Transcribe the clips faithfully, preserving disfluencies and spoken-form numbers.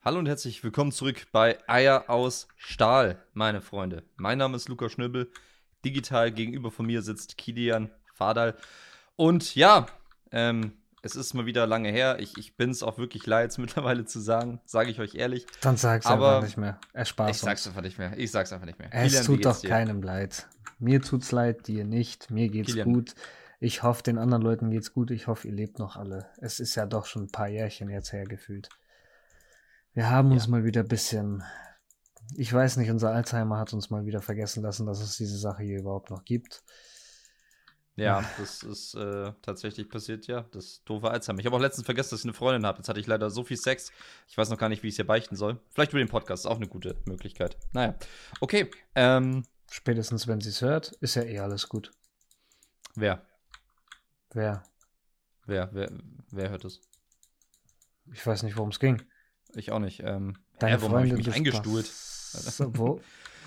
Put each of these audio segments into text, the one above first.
Hallo und herzlich willkommen zurück bei Eier aus Stahl, meine Freunde. Mein Name ist Luca Schnöbel. Digital gegenüber von mir sitzt Kilian Fadal. Und ja, ähm, es ist mal wieder lange her. Ich, ich bin es auch wirklich leid, es mittlerweile zu sagen, sage ich euch ehrlich. Dann sag's Aber einfach nicht mehr. Erspar ich sag's uns. einfach nicht mehr. Ich sag's einfach nicht mehr. Es Kilian, wie tut geht's doch dir? keinem leid. Mir tut's leid, dir nicht. Mir geht's Kilian. gut. Ich hoffe, den anderen Leuten geht's gut. Ich hoffe, ihr lebt noch alle. Es ist ja doch schon ein paar Jährchen jetzt her gefühlt. Wir haben uns Ja. mal wieder ein bisschen, ich weiß nicht, unser Alzheimer hat uns mal wieder vergessen lassen, dass es diese Sache hier überhaupt noch gibt. Ja, das ist äh, tatsächlich passiert, ja. Das doofe Alzheimer. Ich habe auch letztens vergessen, dass ich eine Freundin habe. Jetzt hatte ich leider so viel Sex. Ich weiß noch gar nicht, wie ich es ihr beichten soll. Vielleicht über den Podcast. Ist auch eine gute Möglichkeit. Naja. Okay. Ähm, Spätestens, wenn sie es hört, ist ja eh alles gut. wer? Wer? Wer? Wer, wer hört es? Ich weiß nicht, worum es ging. Ich auch nicht. Ähm, Deine hä, warum habe ich Freundin mich des eingestuhlt? So, wo?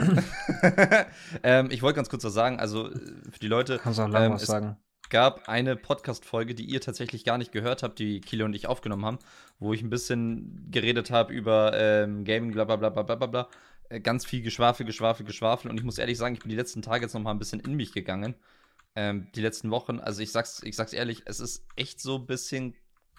ähm, ich wollte ganz kurz was sagen. Also, äh, für die Leute. Kannst auch lang ähm, was es sagen. gab eine Podcast-Folge, die ihr tatsächlich gar nicht gehört habt, die Kilo und ich aufgenommen haben, wo ich ein bisschen geredet habe über ähm, Gaming, bla bla bla bla bla bla. Äh, Ganz viel Geschwafel, Geschwafel, Geschwafel. Und ich muss ehrlich sagen, ich bin die letzten Tage jetzt noch mal ein bisschen in mich gegangen. Ähm, die letzten Wochen. Also ich sag's, ich sag's ehrlich, es ist echt so ein bisschen.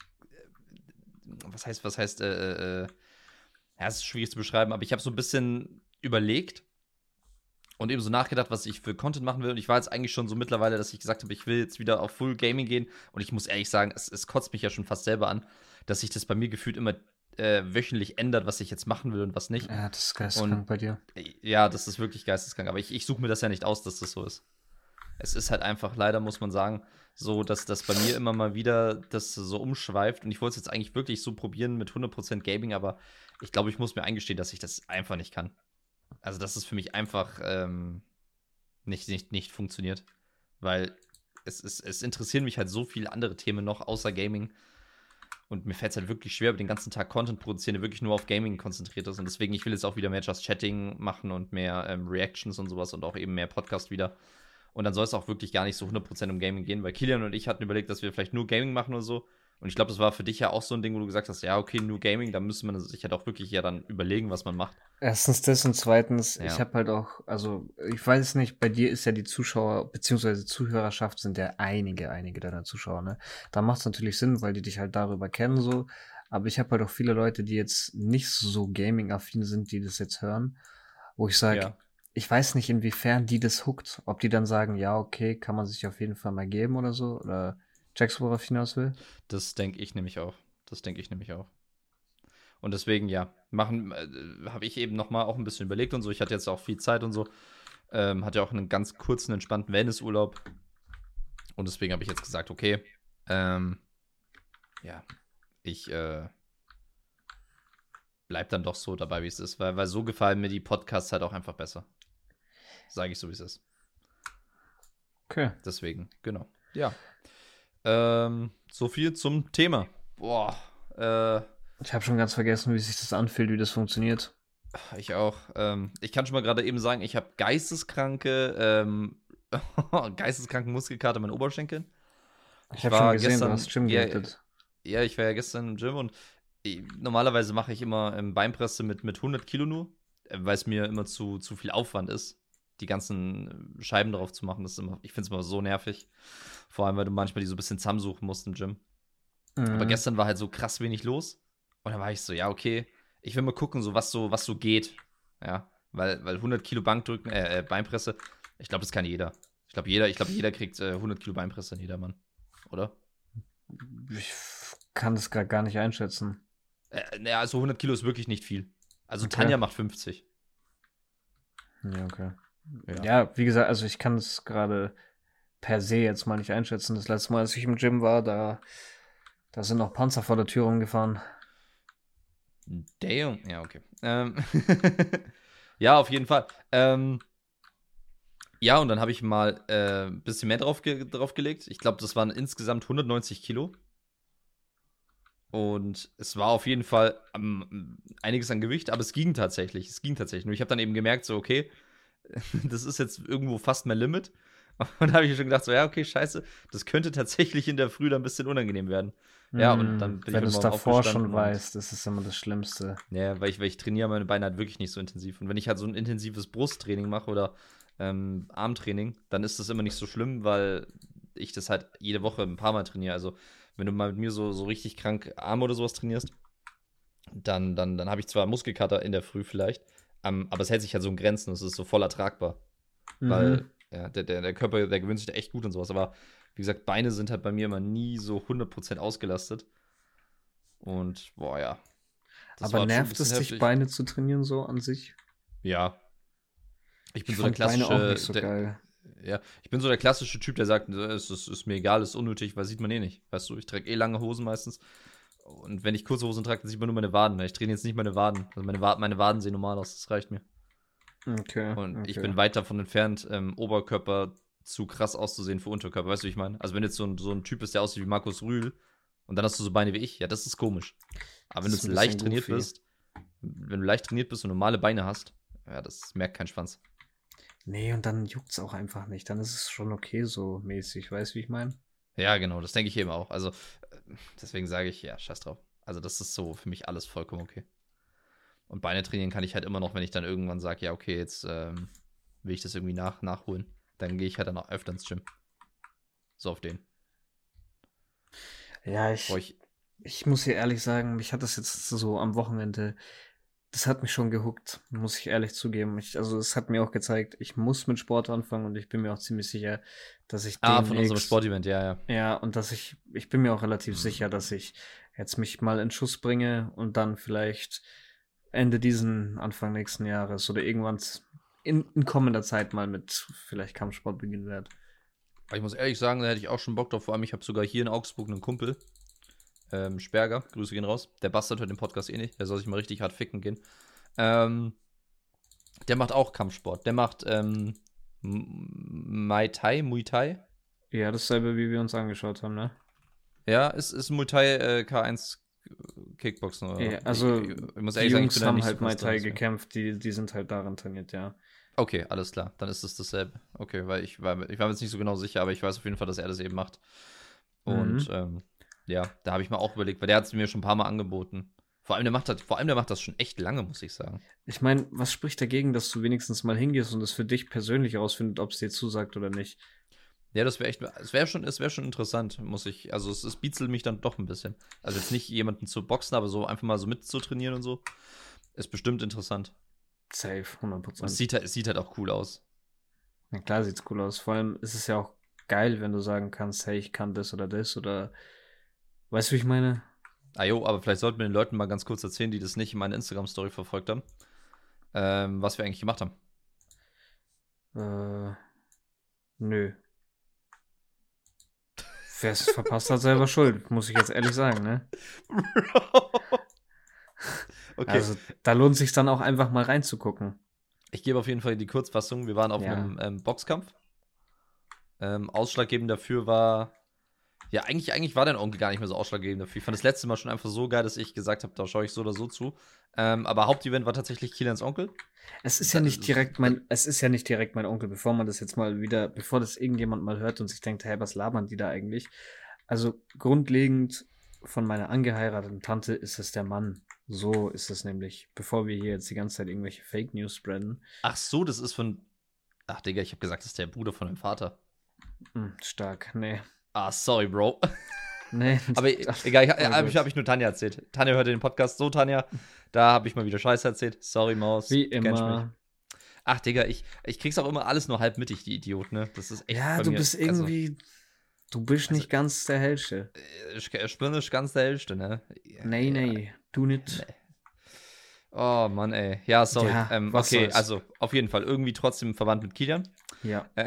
Was heißt, was heißt, äh, äh, ja, es ist schwierig zu beschreiben, aber ich habe so ein bisschen überlegt und eben so nachgedacht, was ich für Content machen will. Und ich war jetzt eigentlich schon so mittlerweile, dass ich gesagt habe, ich will jetzt wieder auf Full Gaming gehen. Und ich muss ehrlich sagen, es, es kotzt mich ja schon fast selber an, dass sich das bei mir gefühlt immer äh, wöchentlich ändert, was ich jetzt machen will und was nicht. Ja, das ist geisteskrank Und bei dir. äh, ja, das ist wirklich geisteskrank. Aber ich, ich suche mir das ja nicht aus, dass das so ist. Es ist halt einfach, leider muss man sagen, so, dass das bei mir immer mal wieder das so umschweift. Und ich wollte es jetzt eigentlich wirklich so probieren mit hundert Prozent Gaming, aber ich glaube, ich muss mir eingestehen, dass ich das einfach nicht kann. Also, dass es für mich einfach ähm, nicht, nicht, nicht funktioniert. Weil es, es, es interessieren mich halt so viele andere Themen noch, außer Gaming. Und mir fällt es halt wirklich schwer, über den ganzen Tag Content produzieren, der wirklich nur auf Gaming konzentriert ist. Und deswegen, ich will jetzt auch wieder mehr Just Chatting machen und mehr ähm, Reactions und sowas und auch eben mehr Podcast wieder. Und dann soll es auch wirklich gar nicht so hundert Prozent um Gaming gehen, weil Kilian und ich hatten überlegt, dass wir vielleicht nur Gaming machen oder so. Und ich glaube, das war für dich ja auch so ein Ding, wo du gesagt hast, ja, okay, nur Gaming, da müsste man sich halt auch wirklich ja dann überlegen, was man macht. Erstens das und zweitens, Ja. ich habe halt auch, also ich weiß nicht, bei dir ist ja die Zuschauer bzw. Zuhörerschaft sind ja einige, einige deiner Zuschauer, ne? Da macht es natürlich Sinn, weil die dich halt darüber kennen so. Aber ich habe halt auch viele Leute, die jetzt nicht so Gaming-affin sind, die das jetzt hören, wo ich sage, Ja. ich weiß nicht, inwiefern die das huckt. Ob die dann sagen, ja, okay, kann man sich auf jeden Fall mal geben oder so. Oder checkst du, worauf ich hinaus will? Das denke ich nämlich auch. Das denke ich nämlich auch. Und deswegen, ja, machen, äh, habe ich eben nochmal auch ein bisschen überlegt und so. Ich hatte jetzt auch viel Zeit und so. Ähm, hatte auch einen ganz kurzen, entspannten Wellnessurlaub. Und deswegen habe ich jetzt gesagt, okay, ähm, ja, ich äh, bleib dann doch so dabei, wie es ist. Weil, weil so gefallen mir die Podcasts halt auch einfach besser. Sage ich so, wie es ist. Okay. Deswegen, genau. Ja. Ähm, so viel zum Thema. Boah, äh, Ich habe schon ganz vergessen, wie sich das anfühlt, wie das funktioniert. ich auch. Ähm, ich kann schon mal gerade eben sagen, ich habe geisteskranke, ähm, geisteskranken Muskelkater in meinen Oberschenkeln. Ich habe schon gesehen, du hast Gym ja, geliftet. ja, ich war ja gestern im Gym und ich, normalerweise mache ich immer ähm, Beinpresse mit, mit hundert Kilo nur, äh, weil es mir immer zu, zu viel Aufwand ist, die ganzen äh, Scheiben drauf zu machen. Das ist immer, ich finde es immer so nervig. Vor allem, weil du manchmal die so ein bisschen zusammensuchen musst im Gym. Mhm. Aber gestern war halt so krass wenig los. Und dann war ich so, ja, okay, ich will mal gucken, so was so, was so geht. Ja, weil, weil hundert Kilo Bankdrücken, äh, äh, Beinpresse, ich glaube, das kann jeder. Ich glaube, jeder, ich glaube, jeder kriegt äh, hundert Kilo Beinpresse, jeder Mann. Oder? Ich kann das gerade gar nicht einschätzen. Äh, naja, also hundert Kilo ist wirklich nicht viel. Also Okay. Tanja macht fünfzig. Ja, okay. Ja. Ja, wie gesagt, also ich kann es gerade per se jetzt mal nicht einschätzen. Das letzte Mal, als ich im Gym war, da, da sind noch Panzer vor der Tür rumgefahren. Damn. Ja, okay. Ähm ja, auf jeden Fall. Ähm ja, und dann habe ich mal äh, ein bisschen mehr drauf, ge draufgelegt. Ich glaube, das waren insgesamt hundertneunzig Kilo. Und es war auf jeden Fall ähm, einiges an Gewicht, aber es ging tatsächlich. Es ging tatsächlich. Nur ich habe dann eben gemerkt, so, okay, das ist jetzt irgendwo fast mein Limit. Und da habe ich schon gedacht, so, ja, okay, scheiße, das könnte tatsächlich in der Früh dann ein bisschen unangenehm werden. Ja, und dann Mm, bin ich wenn heute du es Morgen davor schon aufgestanden und weißt, das ist immer das Schlimmste. ja, weil ich, weil ich trainiere meine Beine halt wirklich nicht so intensiv. Und wenn ich halt so ein intensives Brusttraining mache oder ähm, Armtraining, dann ist das immer nicht so schlimm, weil ich das halt jede Woche ein paar Mal trainiere. Also, wenn du mal mit mir so, so richtig krank Arme oder sowas trainierst, dann, dann, dann habe ich zwar Muskelkater in der Früh vielleicht, ähm, aber es hält sich halt so in Grenzen. Es ist so voll ertragbar. Mhm. Weil ja, der, der, der Körper, der gewöhnt sich da echt gut und sowas. Aber wie gesagt, Beine sind halt bei mir immer nie so hundert Prozent ausgelastet. Und boah, ja, das Aber war schon ein nervt bisschen es dich, heftig. Beine zu trainieren so an sich? Ja, ich bin Ich so der fand Beine auch klassische, nicht so der, geil. ja, ich bin so der klassische Typ, der sagt, es ist, ist mir egal, ist unnötig, weil sieht man eh nicht. Weißt du, ich trage eh lange Hosen meistens. Und wenn ich kurze Hosen trage, dann sieht man nur meine Waden. Ich trainiere jetzt nicht meine Waden. Also meine, Wa meine Waden sehen normal aus, das reicht mir. Okay, Und ich okay. bin weit davon entfernt, ähm, Oberkörper zu krass auszusehen für Unterkörper. Weißt du, wie ich meine? Also wenn jetzt so ein, so ein Typ ist, der aussieht wie Markus Rühl und dann hast du so Beine wie ich, ja, das ist komisch. Aber wenn Das du ist jetzt ein leicht bisschen trainiert goofy. bist, wenn du leicht trainiert bist und normale Beine hast, ja, das merkt kein Schwanz. Nee, und dann juckt's auch einfach nicht. Dann ist es schon okay so mäßig. Weißt du, wie ich meine? Ja, genau, das denke ich eben auch. Also, äh, deswegen sage ich, ja, scheiß drauf. Also, das ist so für mich alles vollkommen okay. Und Beine trainieren kann ich halt immer noch, wenn ich dann irgendwann sage, ja, okay, jetzt ähm, will ich das irgendwie nach, nachholen. Dann gehe ich halt dann auch öfter ins Gym. So auf den. Ja, Boah, ich, ich, ich muss hier ehrlich sagen, mich hat das jetzt so am Wochenende, das hat mich schon gehuckt, muss ich ehrlich zugeben. Ich, also es hat mir auch gezeigt, ich muss mit Sport anfangen und ich bin mir auch ziemlich sicher, dass ich ah, von unserem demnächst, Sportevent, ja, ja. ja, und dass ich, ich bin mir auch relativ sicher, dass ich jetzt mich mal in Schuss bringe und dann vielleicht Ende diesen, Anfang nächsten Jahres oder irgendwann in, in kommender Zeit mal mit vielleicht Kampfsport beginnen werde. Aber ich muss ehrlich sagen, da hätte ich auch schon Bock drauf. Vor allem, ich habe sogar hier in Augsburg einen Kumpel, ähm, Sperger, Grüße gehen raus. Der bastelt heute den Podcast eh nicht. Der soll sich mal richtig hart ficken gehen. Ähm, der macht auch Kampfsport. Der macht ähm, Muay Thai, Muay Thai. Ja, dasselbe, wie wir uns angeschaut haben, ne? Ja, ist, ist Muay Thai äh, K eins Kickboxen oder? Ja, Ich, also ich, ich muss die ehrlich sagen, ich Jungs bin da haben nicht so halt Muay krass drin. Thai Deswegen. gekämpft, die, die sind halt daran trainiert, ja. Okay, alles klar. Dann ist es dasselbe. Okay, weil ich war, ich war mir jetzt nicht so genau sicher, aber ich weiß auf jeden Fall, dass er das eben macht. Und Mhm. ähm, ja, da habe ich mir auch überlegt, weil der hat es mir schon ein paar Mal angeboten. Vor allem, der macht das, vor allem, der macht das schon echt lange, muss ich sagen. Ich meine, was spricht dagegen, dass du wenigstens mal hingehst und es für dich persönlich herausfindet, ob es dir zusagt oder nicht? Ja, das wäre echt, es wäre schon, es wäre schon interessant, muss ich, also es, es bietzelt mich dann doch ein bisschen. Also jetzt nicht jemanden zu boxen, aber so einfach mal so mitzutrainieren und so, ist bestimmt interessant. Safe, hundert Und es Prozent. sieht, halt- es sieht halt auch cool aus. Na klar sieht's cool aus. Vor allem ist es ja auch geil, wenn du sagen kannst, hey, ich kann das oder das oder weißt du, wie ich meine? Ah jo, aber vielleicht sollten wir den Leuten mal ganz kurz erzählen, die das nicht in meiner Instagram-Story verfolgt haben, ähm, was wir eigentlich gemacht haben. Äh, nö. Wer es verpasst hat, selber schuld, muss ich jetzt ehrlich sagen, ne? Okay, Also, da lohnt sich dann auch einfach mal reinzugucken. ich gebe auf jeden Fall die Kurzfassung. Wir waren auf Ja. einem ähm, Boxkampf. Ähm, ausschlaggebend dafür war, ja, eigentlich, eigentlich war dein Onkel gar nicht mehr so ausschlaggebend dafür. Ich fand das letzte Mal schon einfach so geil, dass ich gesagt habe, da schaue ich so oder so zu. Ähm, aber Hauptevent war tatsächlich Kilians Onkel. Es ist Da, ja nicht direkt da, mein, es ist ja nicht direkt mein Onkel, bevor man das jetzt mal wieder, bevor das irgendjemand mal hört und sich denkt, hey, was labern die da eigentlich? Also grundlegend von meiner angeheirateten Tante ist es der Mann. So ist es nämlich, bevor wir hier jetzt die ganze Zeit irgendwelche Fake News spreaden. ach so, das ist von. Ach, Digga, ich habe gesagt, das ist der Bruder von meinem Vater. Hm, stark, nee. Ah, sorry, Bro. Nee. Aber egal, ich, Voll habe gut. ich, hab ich nur Tanja erzählt. Tanja hörte den Podcast so, Tanja. Da habe ich mal wieder Scheiße erzählt. Sorry, Maus. Wie Du kennst mich. immer. Ach, Digga, ich, ich krieg's auch immer alles nur halb mittig, die Idiot, ne? Das ist echt Ja, bei du mir. bist irgendwie, du bist Also, nicht ganz der Hellste. also ich, ich bin nicht ganz der Hellste, ne? Nee, Ja, nee, du nicht. nee. Oh, Mann, ey. Ja, sorry. Ja, ähm, was okay, soll's. also auf jeden Fall irgendwie trotzdem verwandt mit Kilian. Ja, Äh,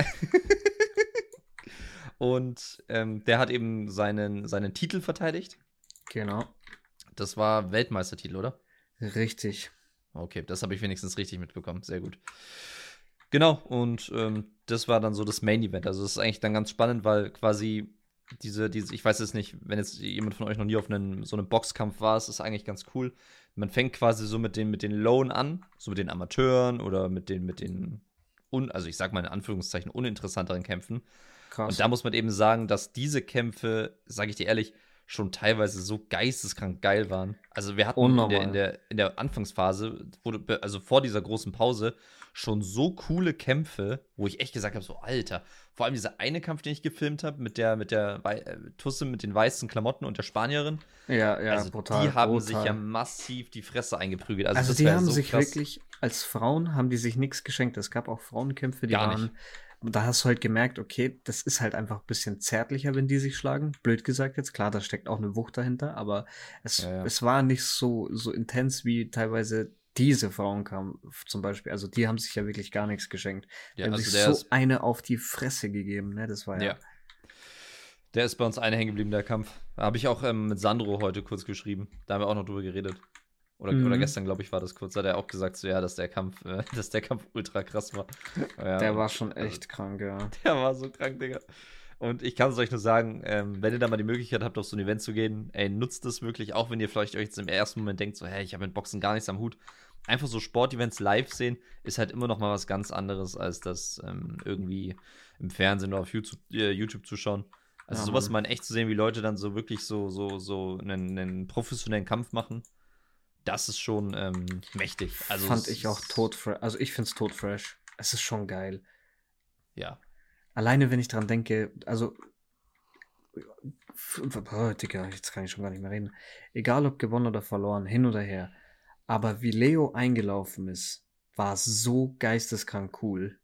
Und ähm, der hat eben seinen, seinen Titel verteidigt. genau. Das war Weltmeistertitel, oder? Richtig. Okay, das habe ich wenigstens richtig mitbekommen. Sehr gut. Genau, und ähm, das war dann so das Main Event. Also, das ist eigentlich dann ganz spannend, weil quasi diese, diese, ich weiß jetzt nicht, wenn jetzt jemand von euch noch nie auf einen, so einem Boxkampf war, es ist eigentlich ganz cool. Man fängt quasi so mit den, mit den Lowen an, so mit den Amateuren oder mit den, mit den, un, also ich sag mal in Anführungszeichen, uninteressanteren Kämpfen. Krass. Und da muss man eben sagen, dass diese Kämpfe, sage ich dir ehrlich, schon teilweise so geisteskrank geil waren. Also wir hatten in der, in, Unnormal. der, in der Anfangsphase, wurde, also vor dieser großen Pause, schon so coole Kämpfe, wo ich echt gesagt habe, so Alter, vor allem dieser eine Kampf, den ich gefilmt habe, mit der, mit der Wei- äh, Tusse mit den weißen Klamotten und der Spanierin. Ja, ja, Also brutal, die haben sich ja brutal. massiv die Fresse eingeprügelt. Also, Also das die war ja haben so sich krass. wirklich, als Frauen haben die sich nichts geschenkt. Es gab auch Frauenkämpfe, die Gar nicht. waren, da hast du halt gemerkt, okay, das ist halt einfach ein bisschen zärtlicher, wenn die sich schlagen. Blöd gesagt jetzt, klar, da steckt auch eine Wucht dahinter, aber es, Ja, ja. es war nicht so, so intens wie teilweise diese Frauenkampf zum Beispiel. Also die haben sich ja wirklich gar nichts geschenkt. Die Ja, haben also sich der so ist, eine auf die Fresse gegeben, ne? Das war ja. ja, der ist bei uns eine hängen geblieben, der Kampf. Da habe ich auch ähm, mit Sandro heute kurz geschrieben. Da haben wir auch noch drüber geredet. Oder, oder Mhm. gestern, glaube ich, war das kurz. Da hat er auch gesagt, so, ja, dass der Kampf, äh, dass der Kampf ultra krass war. Ja, Der und, war schon also, echt krank, ja. der war so krank, Digga. Und ich kann es euch nur sagen, ähm, wenn ihr da mal die Möglichkeit habt, auf so ein Event zu gehen, ey, nutzt es wirklich, auch wenn ihr vielleicht euch jetzt im ersten Moment denkt, so, hey, ich habe mit Boxen gar nichts am Hut. Einfach so Sportevents live sehen, ist halt immer noch mal was ganz anderes, als das ähm, irgendwie im Fernsehen oder auf YouTube, äh, YouTube zu schauen. Also Ja, sowas Mann. mal in echt zu sehen, wie Leute dann so wirklich so, so, so einen, einen professionellen Kampf machen, das ist schon ähm, mächtig. Also Fand es ich auch ist, todfresh. Also ich find's todfresh. Es ist schon geil. ja. Alleine wenn ich dran denke, also, f- oh, Digga, jetzt kann ich schon gar nicht mehr reden. Egal ob gewonnen oder verloren, hin oder her. Aber wie Leo eingelaufen ist, war so geisteskrank cool.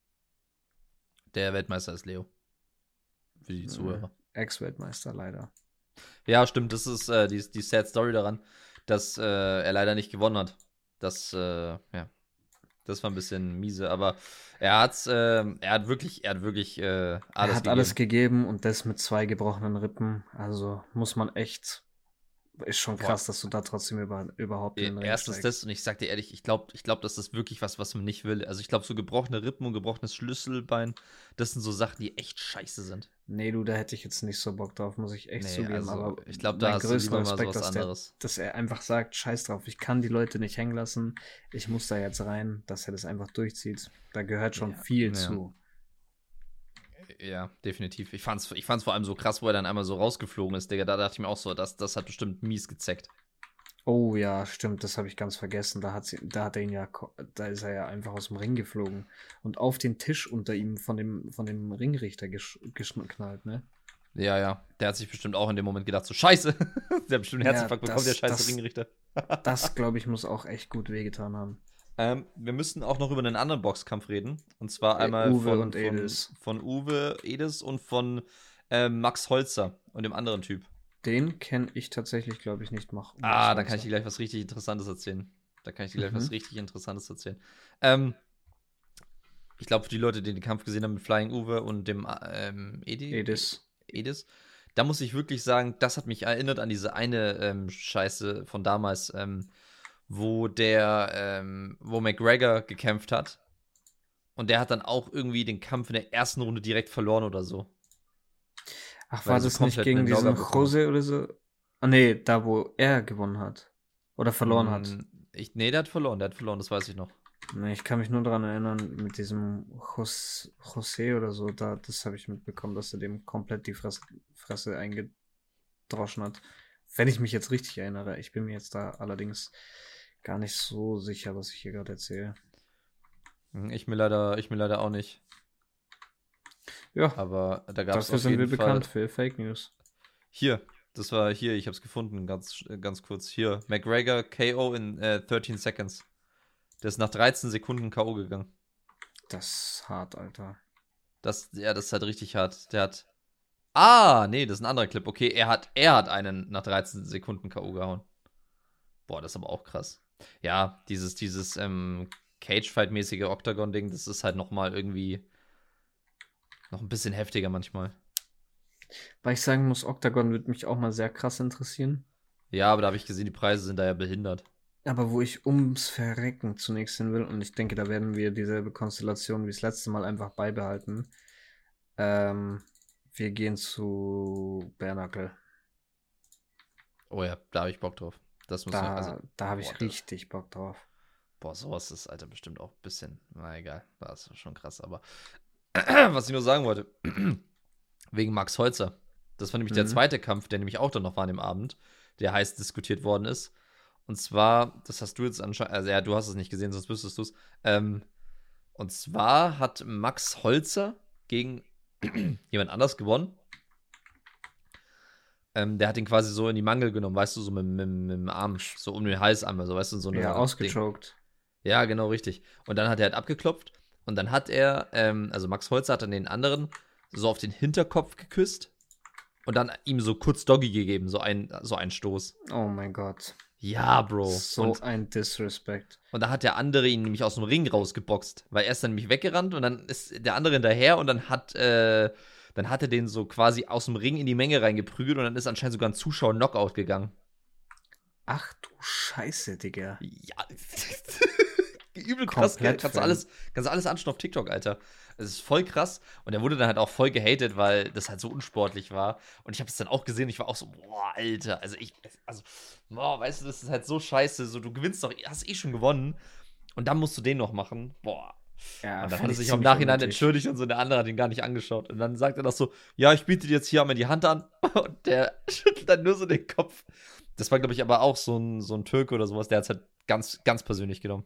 Der Weltmeister ist Leo. Für die Äh, Zuhörer. Ex-Weltmeister leider. Ja, stimmt, das ist äh, die, die Sad Story daran, dass äh, er leider nicht gewonnen hat. Das, äh, ja, das war ein bisschen miese, aber er hat's, äh, er hat wirklich, er hat wirklich äh, Er alles hat alles gegeben. gegeben und das mit zwei gebrochenen Rippen. Also muss man echt. Ist schon Boah, krass, dass du da trotzdem über, überhaupt in e- den Ring erstens das, steigst. und ich sag dir ehrlich, ich glaube, ich glaub, das ist wirklich was, was man nicht will. Also ich glaube, so gebrochene Rippen und gebrochenes Schlüsselbein, das sind so Sachen, die echt scheiße sind. Nee, du, da hätte ich jetzt nicht so Bock drauf, muss ich echt Nee, zugeben. also Aber ich glaube, da meinen hast du größten lieber mal Respekt, sowas dass der, anderes. dass er einfach sagt, scheiß drauf, ich kann die Leute nicht hängen lassen, ich muss da jetzt rein, dass er das einfach durchzieht. Da gehört schon Ja, viel ja. zu. Ja, definitiv. Ich fand's, ich fand's vor allem so krass, wo er dann einmal so rausgeflogen ist, Digga. Da dachte ich mir auch so, das, das hat bestimmt mies gezeckt. Oh ja, stimmt, das habe ich ganz vergessen. Da hat, sie, da hat er ihn ja, ko- da ist er ja einfach aus dem Ring geflogen und auf den Tisch unter ihm von dem, von dem Ringrichter gesch geschnallt, ne? Ja, ja. Der hat sich bestimmt auch in dem Moment gedacht, so Scheiße. Der hat bestimmt einen Ja, Herzinfarkt bekommen, der das, scheiße das, Ringrichter. das glaube ich, muss auch echt gut wehgetan haben. Ähm, wir müssen auch noch über einen anderen Boxkampf reden. Und zwar Äh, einmal Uwe von, und von, Edis. von Uwe Edis und von ähm, Max Holzer und dem anderen Typ. Den kenne ich tatsächlich, glaube ich, nicht. Mach, Ah, dann kann ich dir gleich was richtig Interessantes erzählen. Da kann ich dir gleich mhm. was richtig Interessantes erzählen. Ähm, ich glaube, für die Leute, die den Kampf gesehen haben mit Flying Uwe und dem ähm, Edi, Edis. Edis, da muss ich wirklich sagen, das hat mich erinnert an diese eine ähm, Scheiße von damals, ähm, wo der, ähm, wo McGregor gekämpft hat. Und der hat dann auch irgendwie den Kampf in der ersten Runde direkt verloren oder so. Ach, war das nicht gegen diesen Jose oder so? Ah, nee, da wo er gewonnen hat. Oder verloren hm, hat. Ich, nee, der hat verloren, der hat verloren, das weiß ich noch. Nee, ich kann mich nur daran erinnern, mit diesem Jos, José oder so, da, das habe ich mitbekommen, dass er dem komplett die Fresse, Fresse eingedroschen hat. Wenn ich mich jetzt richtig erinnere. Ich bin mir jetzt da allerdings gar nicht so sicher, was ich hier gerade erzähle. Ich mir leider, ich mir leider auch nicht. Ja, aber da gab es dafür sind wir bekannt für Fake News. Hier, das war hier, ich habe es gefunden, ganz, ganz kurz. Hier, McGregor K O in äh, dreizehn Seconds. Der ist nach dreizehn Sekunden K O gegangen. Das ist hart, Alter. Das, ja, das ist halt richtig hart. Der hat. Ah, nee, das ist ein anderer Clip. Okay, er hat, er hat einen nach dreizehn Sekunden K O gehauen. Boah, das ist aber auch krass. Ja, dieses, dieses ähm, Cage-Fight-mäßige Octagon-Ding, das ist halt nochmal irgendwie noch ein bisschen heftiger manchmal. Weil ich sagen muss, Octagon würde mich auch mal sehr krass interessieren. Ja, aber da habe ich gesehen, die Preise sind da ja behindert. Aber wo ich ums Verrecken zunächst hin will, und ich denke, da werden wir dieselbe Konstellation wie das letzte Mal einfach beibehalten. Ähm, wir gehen zu Bernackel. Oh ja, da habe ich Bock drauf. Das muss da man, also, da habe ich richtig Bock drauf. Boah, sowas ist, Alter, bestimmt auch ein bisschen, na egal, das ist schon krass, aber was ich nur sagen wollte, wegen Max Holzer. Das war nämlich Mhm. der zweite Kampf, der nämlich auch dann noch war an dem Abend, der heiß diskutiert worden ist. Und zwar, das hast du jetzt anscheinend, also ja, du hast es nicht gesehen, sonst wüsstest du es. Ähm, und zwar hat Max Holzer gegen jemand anders gewonnen. Ähm, der hat ihn quasi so in die Mangel genommen, weißt du, so mit, mit, mit dem Arm, so um den Hals einmal, so, weißt du, so eine. Ja, Ding. ausgechoked. Ja, genau, richtig. Und dann hat er halt abgeklopft und dann hat er, ähm, also Max Holzer hat dann den anderen so auf den Hinterkopf geküsst und dann ihm so kurz Doggy gegeben, so ein, so ein Stoß. Oh mein Gott. Ja, Bro. So und, ein Disrespect. und da hat der andere ihn nämlich aus dem Ring rausgeboxt, weil er ist dann nämlich weggerannt und dann ist der andere hinterher und dann hat, äh, dann hat er den so quasi aus dem Ring in die Menge reingeprügelt und dann ist anscheinend sogar ein Zuschauer Knockout gegangen. Ach du Scheiße, Digga. Ja. Übel krass, gell? Komplett Kannst du Fan. alles, kannst du alles anschauen auf TikTok, Alter. Es ist voll krass. Und er wurde dann halt auch voll gehatet, weil das halt so unsportlich war. Und ich habe es dann auch gesehen. Ich war auch so, boah, Alter. Also ich, also, boah, weißt du, das ist halt so scheiße. So, du gewinnst doch, hast eh schon gewonnen. Und dann musst du den noch machen. Boah. Ja, Und dann find hat er ich sich auch im ziemlich Nachhinein unnötig. entschuldigt und so. Der andere hat ihn gar nicht angeschaut. Und dann sagt er noch so, ja, ich biete dir jetzt hier einmal die Hand an. Und der schüttelt dann nur so den Kopf. Das war, glaube ich, aber auch so ein, so ein Türke oder sowas. Der hat es halt ganz, ganz persönlich genommen.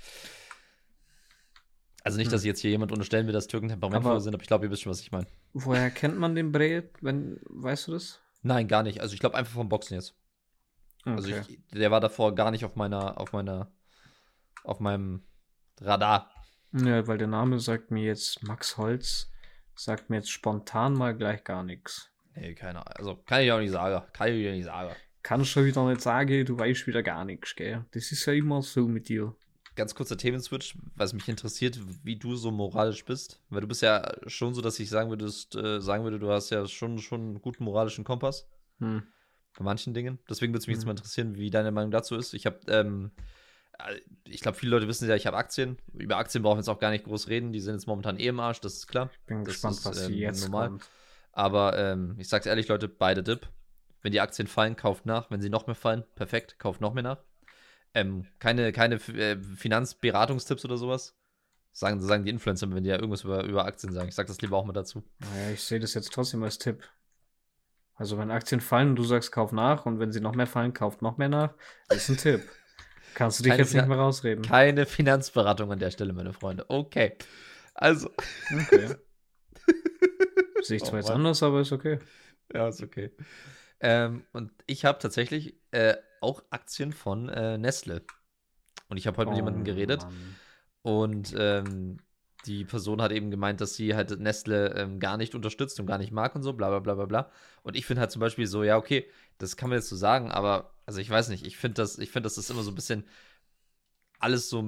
Also nicht, Hm. dass ich jetzt hier jemand unterstellen will, dass Türken temperamentvoll Aber- sind, aber ich glaube, ihr wisst schon, was ich meine. Woher kennt man den Bre? Wenn, weißt du das? Nein, gar nicht. Also ich glaube einfach vom Boxen jetzt. Okay. Also ich, der war davor gar nicht auf meiner, auf meiner, auf meinem Radar. Ja, weil der Name sagt mir jetzt, Max Holz, sagt mir jetzt spontan mal gleich gar nichts. Nee, keine Ahnung. Also kann ich auch nicht sagen. Kann ich auch nicht sagen. Kannst schon wieder nicht sagen, du weißt wieder gar nichts, gell? Das ist ja immer so mit dir. Ganz kurzer Themenswitch, was mich interessiert, wie du so moralisch bist. Weil du bist ja schon so, dass ich sagen würde, äh, sagen würde, du hast ja schon, schon einen guten moralischen Kompass. Hm. Bei manchen Dingen. Deswegen würde es mich jetzt Mhm. mal interessieren, wie deine Meinung dazu ist. Ich habe, ähm, äh, ich glaube, viele Leute wissen ja, ich habe Aktien. Über Aktien brauchen wir jetzt auch gar nicht groß reden. Die sind jetzt momentan eh im Arsch, das ist klar. Bin Das gespannt, ist, was ähm, jetzt normal. kommt. Aber ähm, ich sag's ehrlich, Leute, beide Dip. Wenn die Aktien fallen, kauft nach. Wenn sie noch mehr fallen, perfekt, kauft noch mehr nach. Ähm, keine keine äh, Finanzberatungstipps oder sowas. Sagen, sagen die Influencer, wenn die ja irgendwas über, über Aktien sagen. Ich sag das lieber auch mal dazu. Naja, ich sehe das jetzt trotzdem als Tipp. Also wenn Aktien fallen und du sagst, kauf nach und wenn sie noch mehr fallen, kauft noch mehr nach, ist ein Tipp. Kannst du dich Keine jetzt nicht Finan- mehr rausreden. Keine Finanzberatung an der Stelle, meine Freunde. Okay. Also. Okay. Sehe ich Oh zwar jetzt Mann. anders, aber ist okay. Ja, ist okay. Ähm, und ich habe tatsächlich äh, auch Aktien von äh, Nestle. Und ich habe heute mit Oh, jemandem geredet. Mann. Und ähm, die Person hat eben gemeint, dass sie halt Nestle ähm, gar nicht unterstützt und gar nicht mag und so, bla bla bla bla bla. Und ich finde halt zum Beispiel so, ja, okay, das kann man jetzt so sagen, aber, also ich weiß nicht, ich finde das, ich finde, das ist immer so ein bisschen alles so.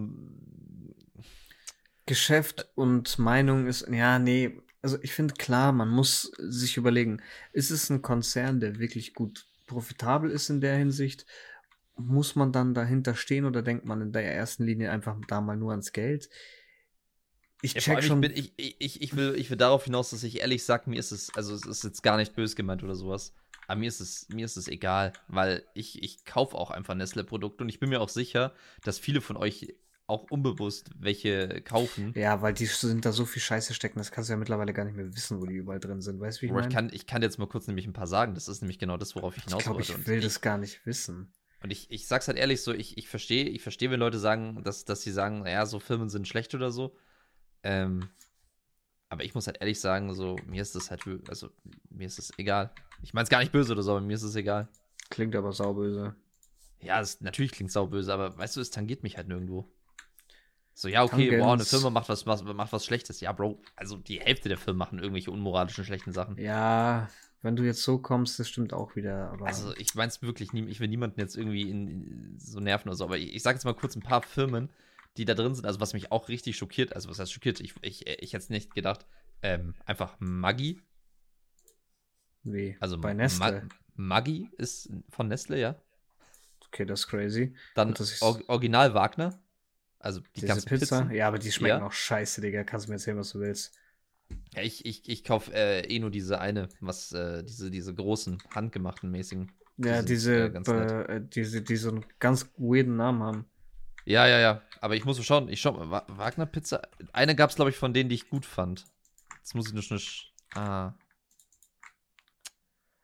Geschäft und Meinung ist, ja, nee, also ich finde klar, man muss sich überlegen, ist es ein Konzern, der wirklich gut profitabel ist in der Hinsicht? Muss man dann dahinter stehen oder denkt man in der ersten Linie einfach da mal nur ans Geld? Ich Ja, vor check allem, schon. ich, bin, ich, ich, ich, will, ich will darauf hinaus, dass ich ehrlich sage, mir ist es, also es ist jetzt gar nicht böse gemeint oder sowas, aber mir ist es, mir ist es egal, weil ich, ich kaufe auch einfach Nestle-Produkte und ich bin mir auch sicher, dass viele von euch auch unbewusst welche kaufen. Ja, weil die sind da so viel Scheiße stecken, das kannst du ja mittlerweile gar nicht mehr wissen, wo die überall drin sind. Weißt du, wie ich Bro, ich meine? kann, ich kann jetzt mal kurz nämlich ein paar sagen, das ist nämlich genau das, worauf ich Ich hinaus glaube, wollte. ich Und will ich, das gar nicht wissen. und ich, ich sag's halt ehrlich so, ich, ich verstehe, ich verstehe, wenn Leute sagen, dass, dass sie sagen, naja, so Firmen sind schlecht oder so. Ähm, aber ich muss halt ehrlich sagen, so, mir ist das halt, also, mir ist es egal. Ich meine es gar nicht böse oder so, aber mir ist es egal. Klingt aber sauböse. Ja, es, natürlich klingt sauböse, aber weißt du, es tangiert mich halt nirgendwo. So, ja, okay, Tangens. wow, eine Firma macht was, was, macht was Schlechtes. Ja, Bro, also die Hälfte der Firmen machen irgendwelche unmoralischen, schlechten Sachen. Ja, wenn du jetzt so kommst, das stimmt auch wieder. Aber Also, ich meine es wirklich, nie, ich will niemanden jetzt irgendwie in, in so nerven oder so, aber ich, ich sage jetzt mal kurz ein paar Firmen, die da drin sind, also was mich auch richtig schockiert, also was heißt schockiert, ich, ich, ich hätte es nicht gedacht, ähm, einfach Maggi, wie? also Bei Nestle. Ma Maggi ist von Nestle, ja. Okay, das ist crazy. Dann Und das ist- Or Original Wagner, also die Diese ganzen Pizza? Pizzen. Ja, aber die schmecken Ja. auch scheiße, Digga. Kannst du mir erzählen, was du willst. Ja, ich, ich, ich kaufe äh, eh nur diese eine, was, äh, diese, diese großen, handgemachten mäßigen. Die Ja, sind, diese, äh, ganz nett. be- äh, diese, die so einen ganz weirden Namen haben. Ja, ja, ja. Aber ich muss mal schauen. Ich schau mal. Wa- Wagner Pizza. Eine gab es, glaube ich, von denen, die ich gut fand. Jetzt muss ich nur schnell. sch- Ah.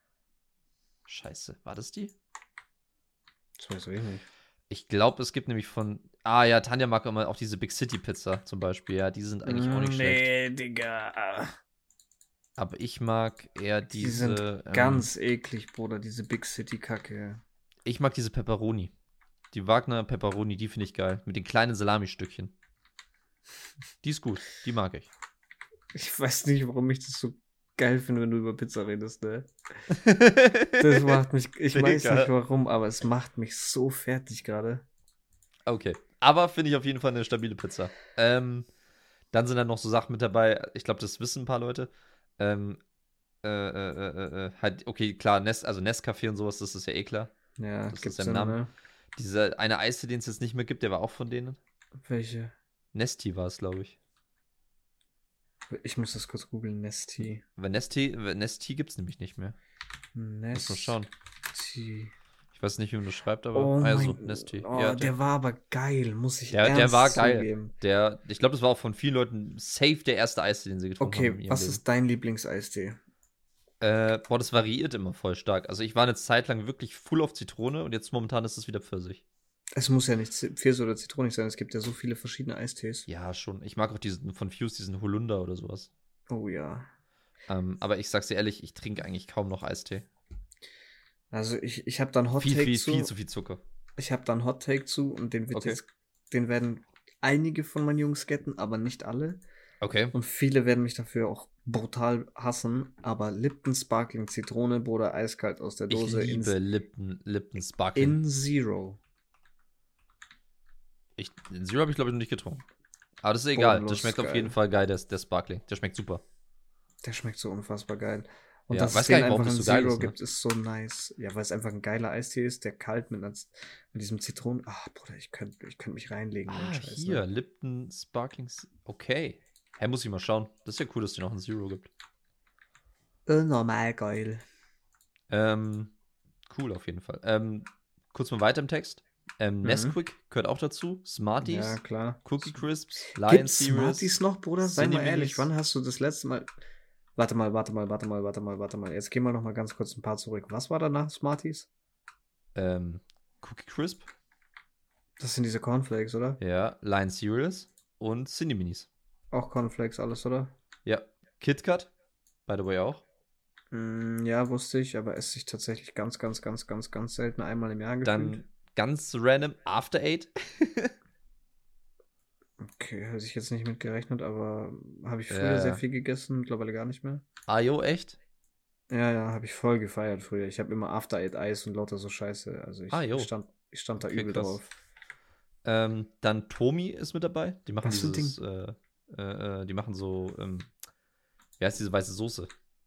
Scheiße, war das die? Das weiß ich nicht. Ich glaube, es gibt nämlich von. Ah ja, Tanja mag immer auch diese Big City Pizza zum Beispiel. Ja, die sind eigentlich auch nicht schlecht. Nee, Digga. Aber ich mag eher Die diese. sind ähm, ganz eklig, Bruder, diese Big City Kacke. Ich mag diese Pepperoni. Die Wagner Pepperoni, die finde ich geil. Mit den kleinen Salami-Stückchen. Die ist gut, die mag ich. Ich weiß nicht, warum ich das so geil finde, wenn du über Pizza redest, ne? Das macht mich, ich weiß Digga. nicht warum, aber es macht mich so fertig gerade. Okay. Aber finde ich auf jeden Fall eine stabile Pizza. Ähm, dann sind dann noch so Sachen mit dabei, ich glaube, das wissen ein paar Leute. Ähm, äh, äh, äh, äh, halt, okay, klar, Nest, also Nescafé und sowas, das ist ja eh klar. Ja, Das gibt's ist im dann, Namen. ne? Dieser eine Eistee, den es jetzt nicht mehr gibt, der war auch von denen. Welche? Nesti war es, glaube ich. Ich muss das kurz googeln. Nesti. Weil Nesti, Nesti gibt es nämlich nicht mehr. Muss mal schauen. Nesti. Ich weiß nicht, wie man das schreibt, aber Oh also mein, Nesti. oh, Ja, der, war aber geil, muss ich der, ernst der war geil. zugeben. Der, ich glaube, das war auch von vielen Leuten safe der erste Eistee, den sie getrunken haben. Okay, in ihrem was Leben. ist dein Lieblingseistee? Äh, boah, das variiert immer voll stark. Also ich war eine Zeit lang wirklich full auf Zitrone und jetzt momentan ist es wieder Pfirsich. Es muss ja nicht Pfirsich oder zitronig sein, es gibt ja so viele verschiedene Eistees. Ja, schon. Ich mag auch diesen von Fuse, diesen Holunder oder sowas. Oh ja. Ähm, aber ich sag's dir ehrlich, ich trinke eigentlich kaum noch Eistee. Also ich, ich habe dann Hot Viel, Take viel, zu. viel zu viel Zucker. Ich habe dann Hot Take zu und den wird Okay. jetzt, den werden einige von meinen Jungs getten, aber nicht alle. Okay. Und viele werden mich dafür auch brutal hassen, aber Lipton Sparkling Zitrone, Bruder, eiskalt aus der Dose Ich in, liebe Lipton, Lipton Sparkling. in Zero. Ich, den Zero habe ich, glaube ich, noch nicht getrunken. Aber das ist egal. Bodenlos Das schmeckt auf geil. jeden Fall geil, der, der Sparkling. Der schmeckt super. Der schmeckt so unfassbar geil. Und Ja, dass weiß es gar den nicht, warum einfach das in so geil Zero ist, ne? gibt, ist so nice. Ja, weil es einfach ein geiler Eistee ist, der kalt mit, einer, mit diesem Zitronen. Ach, Bruder, ich könnte ich könnt mich reinlegen. Ah, den Scheiß, hier, ne? Lipton Sparkling. S- Okay. Hä, muss ich mal schauen. Das ist ja cool, dass es die noch einen Zero gibt. Äh, normal geil. Ähm, cool auf jeden Fall. Ähm, kurz mal weiter im Text. Ähm, Mhm. Nesquik gehört auch dazu. Smarties, Ja, klar. Cookie Crisps, Lion Gibt's Cereals. Smarties noch, Bruder? Sei mal Cineminis. ehrlich, wann hast du das letzte Mal... Warte mal, warte mal, warte mal, warte mal, warte mal. Jetzt gehen wir noch mal ganz kurz ein paar zurück. Was war danach Smarties? Ähm, Cookie Crisp. Das sind diese Cornflakes, oder? Ja, Lion Cereals und Cineminis. Auch Cornflakes, alles, oder? Ja, KitKat, by the way auch. Mm, ja, wusste ich, aber esse ich tatsächlich ganz, ganz, ganz, ganz, ganz selten einmal im Jahr gefühlt. Dann ganz random After Eight. Okay, hätte ich jetzt nicht mit gerechnet, aber habe ich früher Ja. sehr viel gegessen, mittlerweile gar nicht mehr. Ayo, echt? Ja, ja, habe ich voll gefeiert früher. Ich habe immer After Eight Eis und lauter so Scheiße. Also ich, Ah, jo. ich stand, ich stand da Okay, übel krass. drauf. Ähm, dann Tomi ist mit dabei. Die machen Was für ein dieses, äh, äh, äh, die machen so, ähm, wie heißt diese weiße Soße?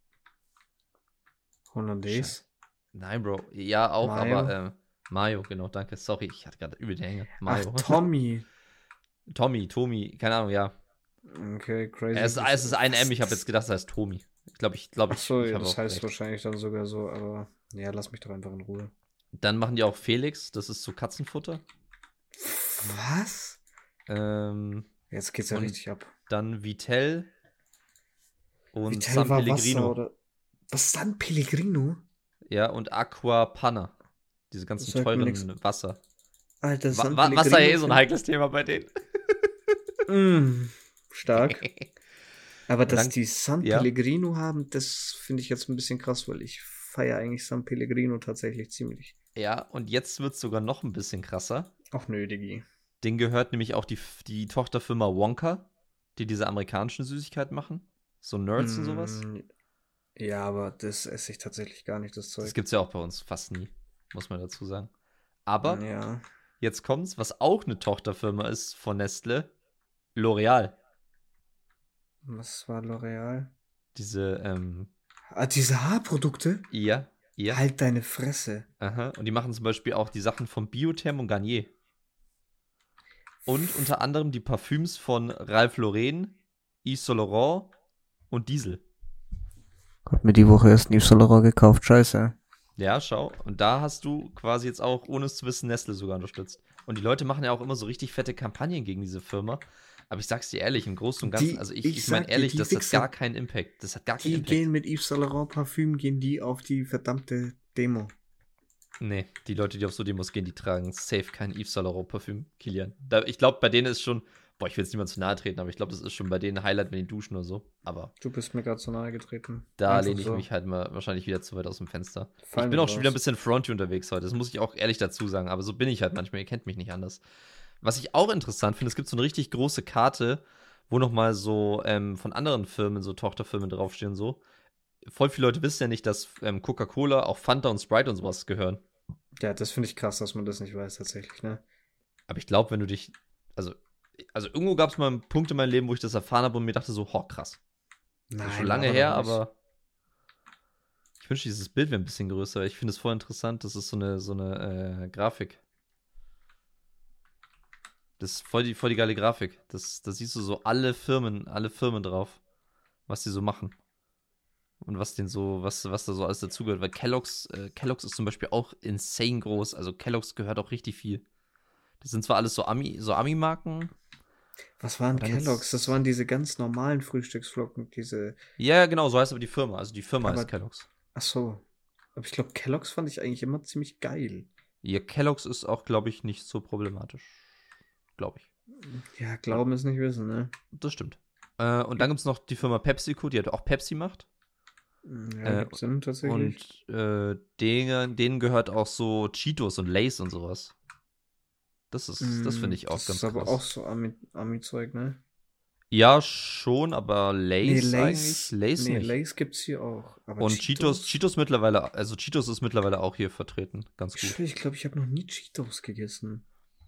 Hollandaise. Nein, Bro. Ja, auch, Mayo? aber, ähm, Mayo, genau, danke. Sorry, ich hatte gerade übel die Hänge. Ach, Mayo. Tommy. Tommy, Tomi, keine Ahnung, ja. Okay, crazy. Es, es ist ein M, ich habe Was- jetzt gedacht, das heißt Tomi. Ich glaube, ich glaube, ich, Achso, ich ja, habe das auch heißt recht. wahrscheinlich dann sogar so, aber ja, lass mich doch einfach in Ruhe. Dann machen die auch Felix, das ist so Katzenfutter. Was? Ähm, Jetzt geht's ja Und- richtig ab. dann Vitell und Vitell San war Pellegrino. Wasser, oder? Was ist dann Pellegrino? Ja, und Aqua Panna. Diese ganzen Sagt mir teuren nix. Wasser. Alter, Wa San Wa Wasser Pellegrino eh so ein find- heikles Thema bei denen. Mm, stark. Aber dass dann- die San ja. Pellegrino haben, das finde ich jetzt ein bisschen krass, weil ich feiere eigentlich San Pellegrino tatsächlich ziemlich. Ja, und jetzt wird es sogar noch ein bisschen krasser. Auch nö, Diggi. Den gehört nämlich auch die, die Tochterfirma Wonka, die diese amerikanischen Süßigkeiten machen. So Nerds und sowas. Mm, ja, aber das esse ich tatsächlich gar nicht, das Zeug. Das gibt's ja auch bei uns fast nie, muss man dazu sagen. Aber Ja. jetzt kommt's, was auch eine Tochterfirma ist von Nestle, L'Oreal. Was war L'Oreal? Diese, ähm, Ah, diese Haarprodukte? ja, ja. Halt deine Fresse. Aha. Und die machen zum Beispiel auch die Sachen von Biotherm und Garnier. Und unter anderem die Parfüms von Ralph Lauren, Yves Saint Laurent und Diesel. Hab mir die Woche erst ein Yves Saint Laurent gekauft, scheiße. Ja, schau. Und da hast du quasi jetzt auch, ohne es zu wissen, Nestle sogar unterstützt. Und die Leute machen ja auch immer so richtig fette Kampagnen gegen diese Firma. Aber ich sag's dir ehrlich, im Großen und Ganzen, Die- also ich, ich ich, sag meine dir, ehrlich, die das hat Wichser, gar keinen Impact. Das hat gar keinen Die Impact. gehen mit Yves Saint Laurent Parfüm, gehen die auf die verdammte Demo. Nee, die Leute, die auf so Demos gehen, die tragen safe kein Yves Saint Laurent Parfüm, Kilian. Da, ich glaube, bei denen ist schon, boah, ich will jetzt niemand zu nahe treten, aber ich glaube, das ist schon bei denen ein Highlight, wenn die duschen oder so. Aber Du bist mir gerade zu nahe getreten. da Einfach lehne ich so. mich halt mal wahrscheinlich wieder zu weit aus dem Fenster. Fall Ich bin nicht auch schon wieder ein raus. bisschen fronty unterwegs heute, das muss ich auch ehrlich dazu sagen, aber so bin ich halt manchmal, ihr kennt mich nicht anders. Was ich auch interessant finde, es gibt so eine richtig große Karte, wo nochmal so ähm, von anderen Firmen, so Tochterfirmen draufstehen und so. Voll viele Leute wissen ja nicht, dass ähm, Coca-Cola, auch Fanta und Sprite und sowas gehören. Ja, das finde ich krass, dass man das nicht weiß, tatsächlich, ne? Aber ich glaube, wenn du dich, also, also irgendwo gab es mal einen Punkt in meinem Leben, wo ich das erfahren habe und mir dachte so, ho, krass. Das Nein, ist schon lange aber her, doch nicht. aber ich wünsche, dieses Bild wäre ein bisschen größer. Ich finde es voll interessant. Das ist so eine, so eine äh, Grafik. Das ist voll die, voll die geile Grafik. Das, da siehst du so alle Firmen, alle Firmen drauf, was die so machen. Und was den so, was, was da so alles dazugehört. Weil Kellogg's, äh, Kellogg's ist zum Beispiel auch insane groß. Also Kellogg's gehört auch richtig viel. Das sind zwar alles so Ami, so Ami-Marken. Was waren aber dann Kellogg's? Das gibt's- waren diese ganz normalen Frühstücksflocken, diese. Ja, genau, so heißt aber die Firma. Also die Firma Aber, heißt Kellogg's. ach so. Aber ich glaube, Kellogg's fand ich eigentlich immer ziemlich geil. Ja, Kellogg's ist auch, glaube ich, nicht so problematisch. Glaube ich. Ja, Glauben ist nicht wissen, ne? Das stimmt. Äh, und dann gibt es noch die Firma PepsiCo, die halt auch Pepsi macht. Ja, Äh, gibt Sinn tatsächlich. und äh, denen, denen gehört auch so Cheetos und Lay's und sowas. Das ist, das finde ich auch Das ganz ist aber krass. auch so Ami- Ami-Zeug, ne? Ja, schon, aber Nee, Lay's Lays, eigentlich? Lay's nee, nicht. Lays gibt's hier auch. Aber Und Cheetos, Cheetos mittlerweile, also Cheetos ist mittlerweile auch hier vertreten. Ganz Ich gut. schwör, ich glaube, ich habe noch nie Cheetos gegessen.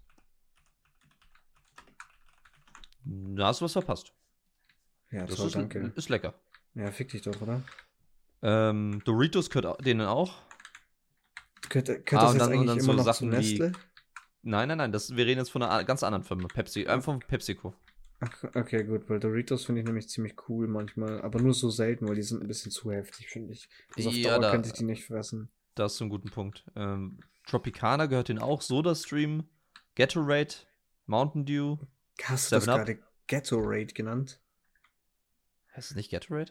Da hast du was verpasst. Ja, Das toll, ist, danke. ist lecker. Ja, fick dich doch, oder? Ähm, Doritos gehört au- denen auch. Gehört, gehört Ah, das und jetzt dann, und eigentlich dann immer so noch zu Sachen wie. Nestle? Nein, nein, nein, das, wir reden jetzt von einer a- ganz anderen Firma. Pepsi, einfach von PepsiCo. Ach, okay, gut, weil Doritos finde ich nämlich ziemlich cool manchmal, aber nur so selten, weil die sind ein bisschen zu heftig, finde ich. Also auf Ja, Dauer da, könnte ich die nicht fressen. da hast du einen guten Punkt. Ähm, Tropicana gehört denen auch. SodaStream, Gatorade, Mountain Dew. Hast du das Seven Up? gerade Gatorade genannt? Heißt es nicht Gatorade?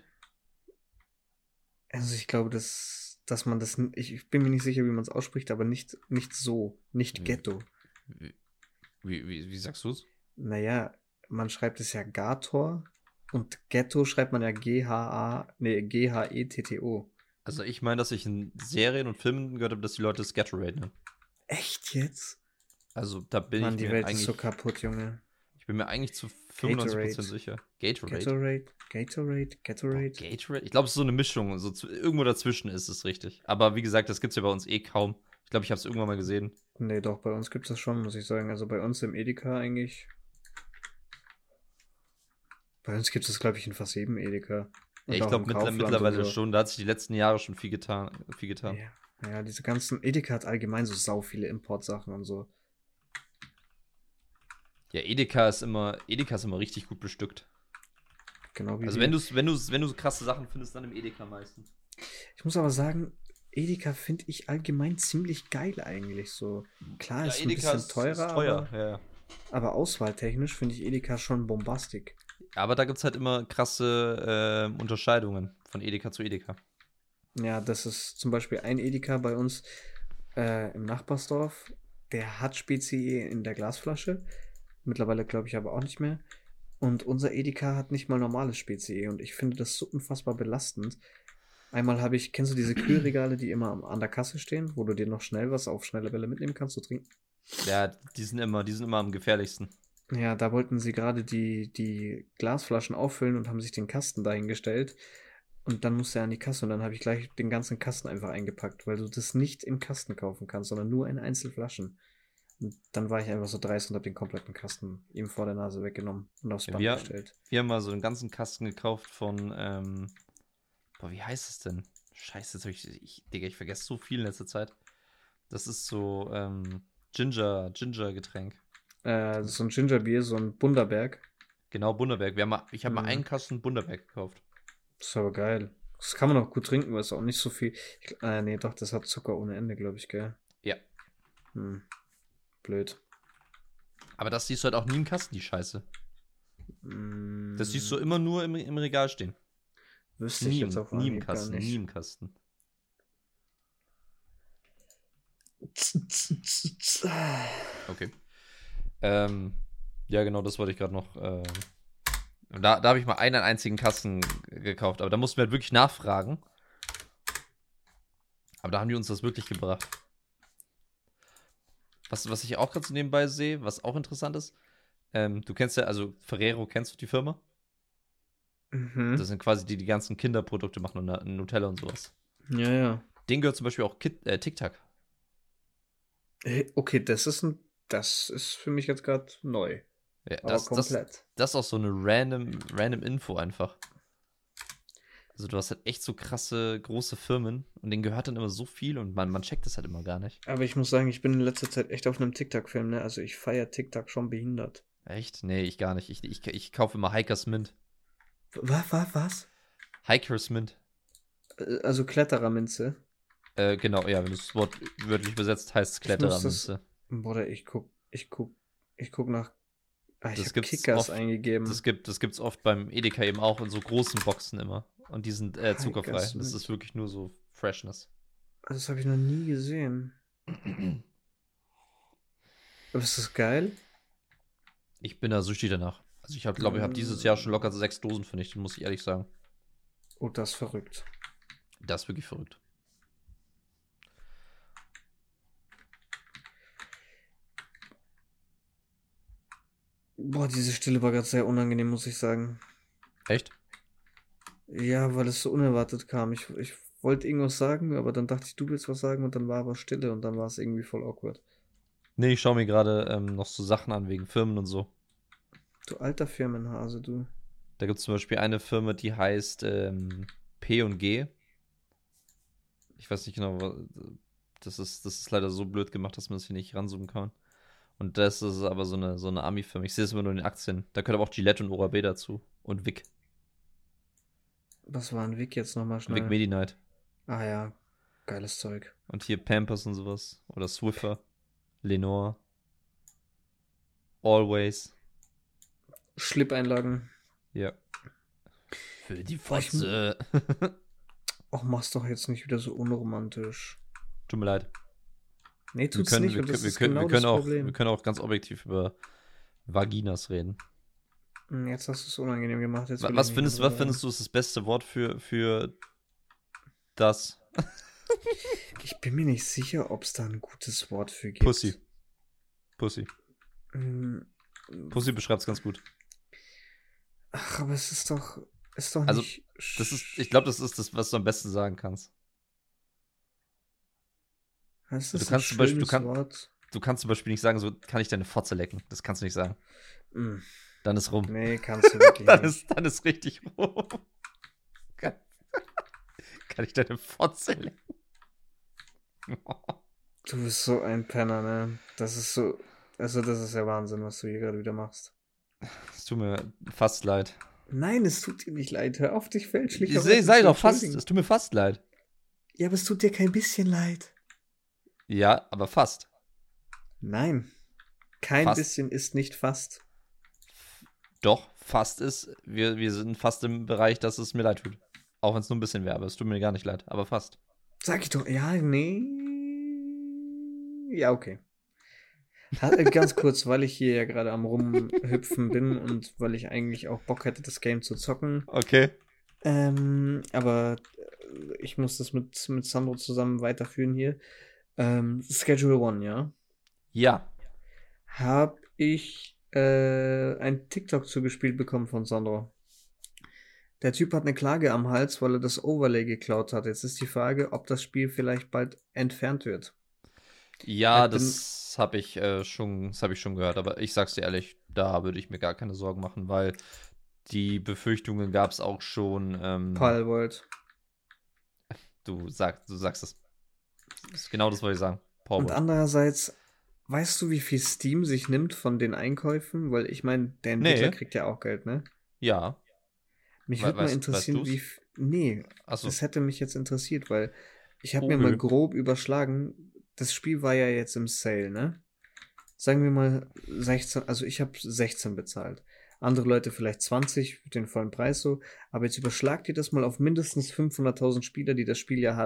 Also ich glaube, dass, dass man das, n- ich, ich bin mir nicht sicher, wie man es ausspricht, aber nicht, nicht so, nicht Hm. Ghetto. Wie, wie, wie, wie sagst du's? Naja, man schreibt es ja Gator und Ghetto schreibt man ja G-H-A, nee, G-H-E-T-T-O. Also ich meine, dass ich in Serien und Filmen gehört habe, dass die Leute das Gatorade nennen. Echt jetzt? Also da bin Mann, ich die mir Welt eigentlich. ist so kaputt, Junge. Ich bin mir eigentlich zu fünfundneunzig Prozent Gatorade. sicher. Gatorade. Gatorade, Gatorade, Boah, Gatorade. Gatorade? Ich glaube, es ist so eine Mischung. So zu, irgendwo dazwischen ist es richtig. Aber wie gesagt, das gibt es ja bei uns eh kaum. Ich glaube, ich habe es irgendwann mal gesehen. Nee, doch, bei uns gibt es das schon, muss ich sagen. Also bei uns im Edeka eigentlich. Bei uns gibt es das, glaube ich, in fast jedem Edeka. Und Ja, ich auch glaube im mittler, Kaufland und mittlerweile so. schon. Da hat sich die letzten Jahre schon viel getan. Viel getan. Ja, ja, diese ganzen. Edeka hat allgemein so sau viele Importsachen und so. Ja, Edeka ist immer, Edeka ist immer richtig gut bestückt. Genau wie Also wir. wenn du wenn du wenn du so krasse Sachen findest, dann im Edeka meistens. Ich muss aber sagen, Edeka finde ich allgemein ziemlich geil eigentlich so. Klar, Ja, ist ein bisschen teurer, ist teuer. Aber, Ja, ja. aber auswahltechnisch finde ich Edeka schon bombastik. Aber da gibt es halt immer krasse äh, Unterscheidungen von Edeka zu Edeka. Ja, das ist zum Beispiel ein Edeka bei uns äh, im Nachbarsdorf. Der hat Spezi in der Glasflasche. Mittlerweile glaube ich aber auch nicht mehr. Und unser Edeka hat nicht mal normales Spezi. Und ich finde das so unfassbar belastend. Einmal habe ich, kennst du diese Kühlregale, die immer am- an der Kasse stehen, wo du dir noch schnell was auf schnelle Bälle mitnehmen kannst zu trinken? Ja, die sind immer, die sind immer am gefährlichsten. Ja, da wollten sie gerade die, die Glasflaschen auffüllen und haben sich den Kasten dahingestellt. Und dann musste er an die Kasse und dann habe ich gleich den ganzen Kasten einfach eingepackt, weil du das nicht im Kasten kaufen kannst, sondern nur in Einzelflaschen. Und dann war ich einfach so dreist und habe den kompletten Kasten ihm vor der Nase weggenommen und aufs Ja, Band wir, gestellt. wir haben mal so einen ganzen Kasten gekauft von, ähm, boah, wie heißt es denn? Scheiße, jetzt hab ich, ich, Digga, ich vergesse so viel in letzter Zeit. Das ist so, ähm, Ginger, Ginger-Getränk. Äh, so ein Gingerbier, so ein Bunderberg. Genau, Bunderberg. Wir haben mal, ich habe mal Mhm. einen Kasten Bunderberg gekauft. Das ist aber geil. Das kann man auch gut trinken, weil es auch nicht so viel. Ich, äh, nee, doch, das hat Zucker ohne Ende, glaube ich, gell? Ja. Hm. Blöd. Aber das siehst du halt auch nie im Kasten, die Scheiße. Mm, Das siehst du immer nur im, im Regal stehen. Wüsste ich Nie, jetzt im- auf nie im Anhieb gar Kasten, nicht. nie im Kasten. Okay. Ähm, ja, genau, das wollte ich gerade noch. Äh, da da habe ich mal einen einzigen Kasten gekauft, aber da mussten wir halt wirklich nachfragen. Aber da haben die uns das wirklich gebracht. Was, was ich auch gerade so nebenbei sehe, was auch interessant ist, ähm, du kennst ja, also Ferrero, kennst du die Firma? Mhm. Das sind quasi die, die ganzen Kinderprodukte machen und Nutella und sowas. Ja, ja. Denen gehört zum Beispiel auch Kit, äh, Tic Tac. Äh, Okay, das ist ein, das ist für mich jetzt gerade neu. Ja, Aber das, das, komplett. das ist auch so eine random, random Info einfach. Also du hast halt echt so krasse, große Firmen und denen gehört dann immer so viel und man, man checkt das halt immer gar nicht. Aber ich muss sagen, ich bin in letzter Zeit echt auf einem TikTok-Film, ne? Also ich feiere TikTok schon behindert. Echt? Nee, ich gar nicht. Ich, ich, ich kaufe immer Hikers Mint. Was, was, was? Hikers Mint. Äh, Also Klettererminze. Äh, genau, ja, wenn du das Wort wörtlich übersetzt, heißt es Ich muss das. Klettererminze. Bruder, ich guck, ich guck, ich guck nach. Ah, ich Das habe gibt's Kickers oft, eingegeben. das gibt, das gibt's oft beim Edeka eben auch in so großen Boxen immer. Und die sind äh, zuckerfrei. Hikers Das Mint. ist wirklich nur so Freshness. Das habe ich noch nie gesehen. Aber ist das geil? Ich bin da süchtig danach. Also ich glaube, glaub, ich habe dieses Jahr schon locker sechs Dosen vernichtet, muss ich ehrlich sagen. Oh, das ist verrückt. Das ist wirklich verrückt. Boah, diese Stille war gerade sehr unangenehm, muss ich sagen. Echt? Ja, weil es so unerwartet kam. Ich, ich wollte irgendwas sagen, aber dann dachte ich, du willst was sagen und dann war aber Stille und dann war es irgendwie voll awkward. Nee, ich schaue mir gerade ähm, noch so Sachen an wegen Firmen und so. Du alter Firmenhase, du. Da gibt es zum Beispiel eine Firma, die heißt ähm, P und G. Ich weiß nicht genau, wa- das ist, das ist leider so blöd gemacht, dass man das hier nicht ranzoomen kann. Und das ist aber so eine, so eine Ami-Firma. Ich sehe es immer nur in den Aktien. Da gehört aber auch Gillette und Oral-B dazu. Und Vic. Was war ein Weg jetzt nochmal Vic schnell? Medi-Night. Ah ja, geiles Zeug. Und hier Pampers und sowas. Oder Swiffer. Lenore. Always. Schlip-Einlagen. Ja. Für die Boah, ich- Fotze. Och, mach's doch jetzt nicht wieder so unromantisch. Tut mir leid. Nee, Wir tut's können, nicht wir, und das können, wir, ist können, genau wir, können das auch, Problem. wir können auch ganz objektiv über Vaginas reden. Hm, Jetzt hast du es unangenehm gemacht. Jetzt Wa- will ich Was nicht findest, drüber was findest du ist das beste Wort für, für das? reden. Ich bin mir nicht sicher, ob es da ein gutes Wort für gibt. Pussy. Pussy. Hm, Pussy beschreibt es ganz gut. Ach, aber es ist doch, ist doch Also, nicht. Das ist, ich glaube, das ist das, was du am besten sagen kannst. Das du ist kannst ein zum Beispiel- du schönes kann- Wort. Du kannst zum Beispiel nicht sagen, so kann ich deine Fotze lecken. Das kannst du nicht sagen. Hm, Dann ist rum. Nee, kannst du wirklich Dann nicht. ist, dann ist richtig rum. Kann, kann ich deine Fotze lecken? Du bist so ein Penner, ne? Das ist so. Also, das ist ja Wahnsinn, was du hier gerade wieder machst. Es tut mir fast leid. Nein, es tut dir nicht leid. Hör auf, dich fälschlich. Sei, sei doch fast. Es tut mir fast leid. Ja, aber es tut dir kein bisschen leid. Ja, aber fast. Nein. Kein Fast. bisschen ist nicht fast. Doch, fast ist. Wir, wir sind fast im Bereich, dass es mir leid tut. Auch wenn es nur ein bisschen wäre, aber es tut mir gar nicht leid. Aber fast. Sag ich doch. Ja, nee. Ja, okay. Ha- äh, Ganz kurz, weil ich hier ja gerade am Rumhüpfen bin und weil ich eigentlich auch Bock hätte, das Game zu zocken. Okay. Ähm, aber äh, ich muss das mit, mit Sandro zusammen weiterführen hier. Ähm, Schedule One, ja. Ja. Hab ich äh, ein TikTok zugespielt bekommen von Sandro. Der Typ hat eine Klage am Hals, weil er das Overlay geklaut hat. Jetzt ist die Frage, ob das Spiel vielleicht bald entfernt wird. Ja, Ich bin- das habe ich äh, schon, das habe ich schon gehört, aber ich sag's dir ehrlich, da würde ich mir gar keine Sorgen machen, weil die Befürchtungen gab es auch schon. Ähm, Palworld. du sagst, du sagst es. Das ist genau das, was ich sagen. Power. Und andererseits, weißt du, wie viel Steam sich nimmt von den Einkäufen? Weil ich meine, der Entwickler Nee. kriegt ja auch Geld, ne? Ja. Mich We- würde mal weißt- interessieren, weißt du's? wie. f- Nee, Achso. das hätte mich jetzt interessiert, weil ich habe mir Okay. mal grob überschlagen. Das Spiel war ja jetzt im Sale, ne? Sagen wir mal sechzehn, also ich habe sechzehn bezahlt. Andere Leute vielleicht zwanzig, den vollen Preis so. Aber jetzt überschlagt ihr das mal auf mindestens fünfhunderttausend Spieler, die das Spiel ja hat.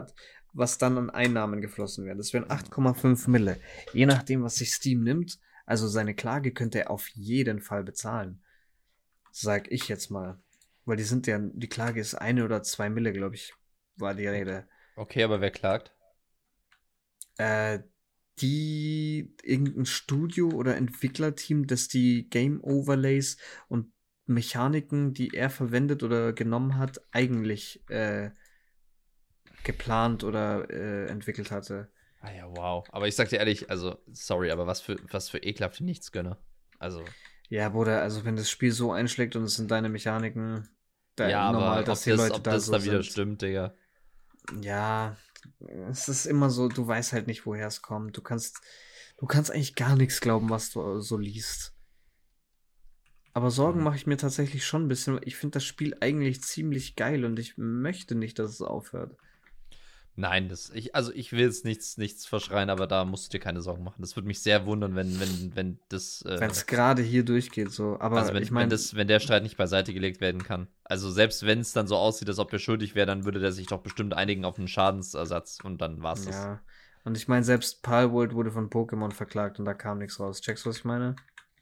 was dann an Einnahmen geflossen wäre. Das wären acht Komma fünf Mille. Je nachdem, was sich Steam nimmt, also seine Klage könnte er auf jeden Fall bezahlen. Sag ich jetzt mal. Weil die sind ja, die Klage ist eine oder zwei Mille, glaube ich, war die Rede. Okay, aber wer klagt? Äh, die, irgendein Studio oder Entwicklerteam, das die Game Overlays und Mechaniken, die er verwendet oder genommen hat, eigentlich äh, geplant oder äh, entwickelt hatte. Ah ja, wow. Aber ich sag dir ehrlich, also, sorry, aber was für, was für ekelhafte Nichtsgönner. Also. Ja, Bruder, also wenn das Spiel so einschlägt und es sind deine Mechaniken, da Ja, normal, aber dass ob die das, Leute ob da das so dann wieder sind. stimmt, Digga. Ja, es ist immer so, du weißt halt nicht, woher es kommt. Du kannst, du kannst eigentlich gar nichts glauben, was du so liest. Aber Sorgen Hm. mache ich mir tatsächlich schon ein bisschen. Ich finde das Spiel eigentlich ziemlich geil und ich möchte nicht, dass es aufhört. Nein, das, ich, also ich will jetzt nichts, nichts verschreien, aber da musst du dir keine Sorgen machen. Das würde mich sehr wundern, wenn, wenn, wenn das. Äh, Wenn es gerade hier durchgeht, so. Aber also wenn, ich wenn meine, das, wenn der Streit nicht beiseite gelegt werden kann. Also selbst wenn es dann so aussieht, als ob der schuldig wäre, dann würde der sich doch bestimmt einigen auf einen Schadensersatz und dann war's das. ja. Und ich meine, selbst Palworld wurde von Pokémon verklagt und da kam nichts raus. Checkst du, was ich meine?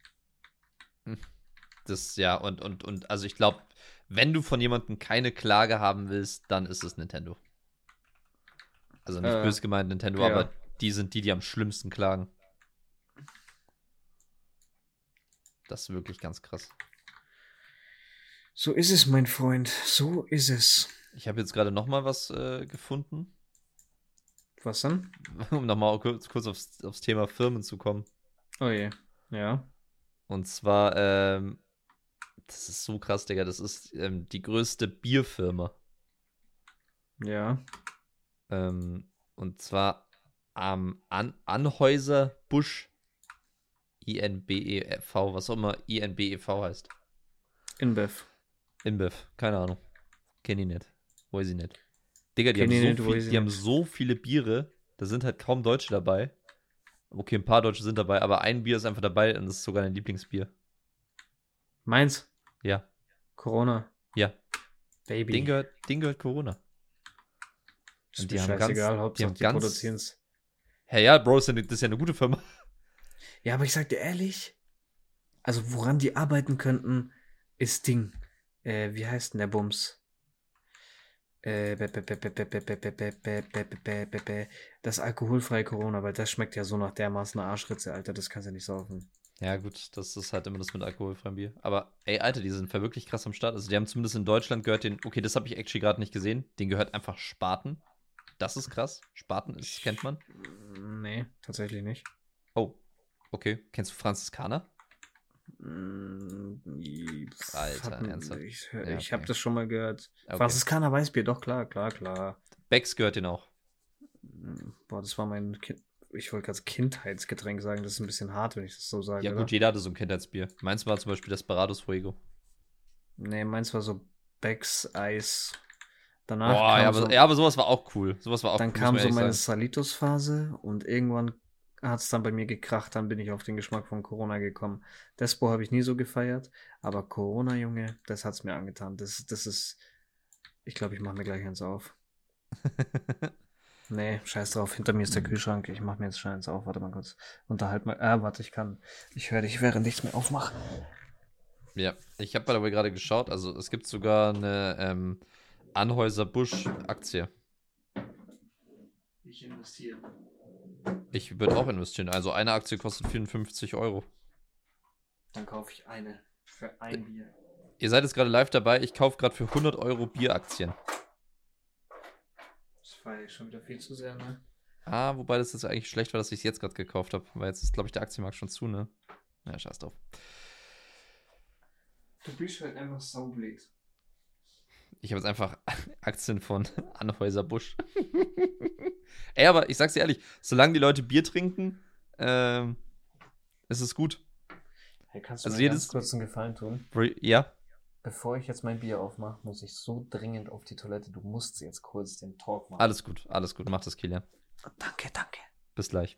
Das, ja, und, und, und, also ich glaube, wenn du von jemandem keine Klage haben willst, dann ist es Nintendo. Also nicht Äh, böse gemeint Nintendo, ja. aber die sind die, die am schlimmsten klagen. Das ist wirklich ganz krass. So ist es, mein Freund. So ist es. Ich habe jetzt gerade noch mal was äh, gefunden, Was denn? um noch mal kurz, kurz aufs, aufs Thema Firmen zu kommen. Oh je. Ja. Und zwar, ähm, das ist so krass, Digga, das ist ähm, die größte Bierfirma. Ja. Ähm, und zwar am An Anhäuser Busch I N B E V, was auch immer I N B E V heißt. InBev. InBev, keine Ahnung. Kenn ich nicht. Weiß ich nicht. Digga, die, Kenn ich haben, nicht, so viel, weiß ich die haben nicht. so viele Biere, da sind halt kaum Deutsche dabei. Okay, ein paar Deutsche sind dabei, aber ein Bier ist einfach dabei und das ist sogar dein Lieblingsbier. Meins? Ja, Corona. ja. Baby. Den gehört, den gehört Corona. Ist Und mir die haben scheißegal, ganz- Hauptsache die die, haben ganz- produzieren's. Hey, ja, Bro, das ist ja- das ist ja eine gute Firma. Ja, aber ich sag dir ehrlich, also woran die arbeiten könnten, ist Ding. Äh, wie heißt denn der Bums? Äh, bä- bä- bä- bä- bä- bä- bä- bä- bä- bä- bä- bä- bä- bä- bä. Das alkoholfreie Corona, weil das schmeckt ja so nach dermaßen einer Arschritze, Alter, das kannst du nicht saufen. Ja, gut, das ist halt immer das mit alkoholfreiem Bier. Aber, ey, Alter, die sind wirklich krass am Start. Also, die haben zumindest in Deutschland gehört den, okay, das habe ich actually gerade nicht gesehen. Den gehört einfach Spaten. Das ist krass. Spaten ist, kennt man. Nee, tatsächlich nicht. Oh, okay. Kennst du Franziskaner? Mm, pf, Alter, hat- ernsthaft? Ich, Ja, ich habe okay. das schon mal gehört. Okay. Franziskaner Weißbier, doch klar, klar, klar. Becks gehört den auch. Mm, Boah, das war mein kind ich wollte gerade Kindheitsgetränk sagen, das ist ein bisschen hart, wenn ich das so sage. Ja, oder? gut, jeder hatte so ein Kindheitsbier. Meins war zum Beispiel Desperados Fuego. Nee, meins war so Becks Eis. Danach Boah, kam ja aber, so, ja, aber sowas war auch cool. Sowas war auch dann cool, kam muss so man meine ehrlich sagen. Salitos-Phase und irgendwann hat es dann bei mir gekracht, dann bin ich auf den Geschmack von Corona gekommen. Despo habe ich nie so gefeiert, aber Corona, Junge, das hat's mir angetan. Das, das ist, ich glaube, ich mache mir gleich eins auf. Nee, scheiß drauf, hinter mir ist der Kühlschrank. Ich mache mir jetzt schnell eins auf. Warte mal kurz. Unterhalt mal. Ah, warte, ich kann. Ich höre dich, während ich es mir aufmache. Ja, ich habe aber gerade geschaut, also es gibt sogar eine ähm, Anhäuser-Busch-Aktie. Ich investiere. Ich würde auch investieren. Also eine Aktie kostet vierundfünfzig Euro. Dann kaufe ich eine für ein Bier. Ihr seid jetzt gerade live dabei. Ich kaufe gerade für hundert Euro Bieraktien. Das feiere ich schon wieder viel zu sehr, ne? Ah, wobei das jetzt eigentlich schlecht war, dass ich es jetzt gerade gekauft habe. Weil jetzt ist, glaube ich, der Aktienmarkt schon zu, ne? Ja, scheiß drauf. Du bist halt einfach saublöd. Ich habe jetzt einfach Aktien von Anhäuser Busch. Ey, aber ich sag's dir ehrlich, solange die Leute Bier trinken, ähm, ist es gut. Hey, kannst du Also mir jedes- ganz kurz einen Gefallen tun? Bro, ja, Bevor ich jetzt mein Bier aufmache, muss ich so dringend auf die Toilette. Du musst jetzt kurz den Talk machen. alles gut, alles gut. Mach das, Kilian. Danke, danke. Bis gleich.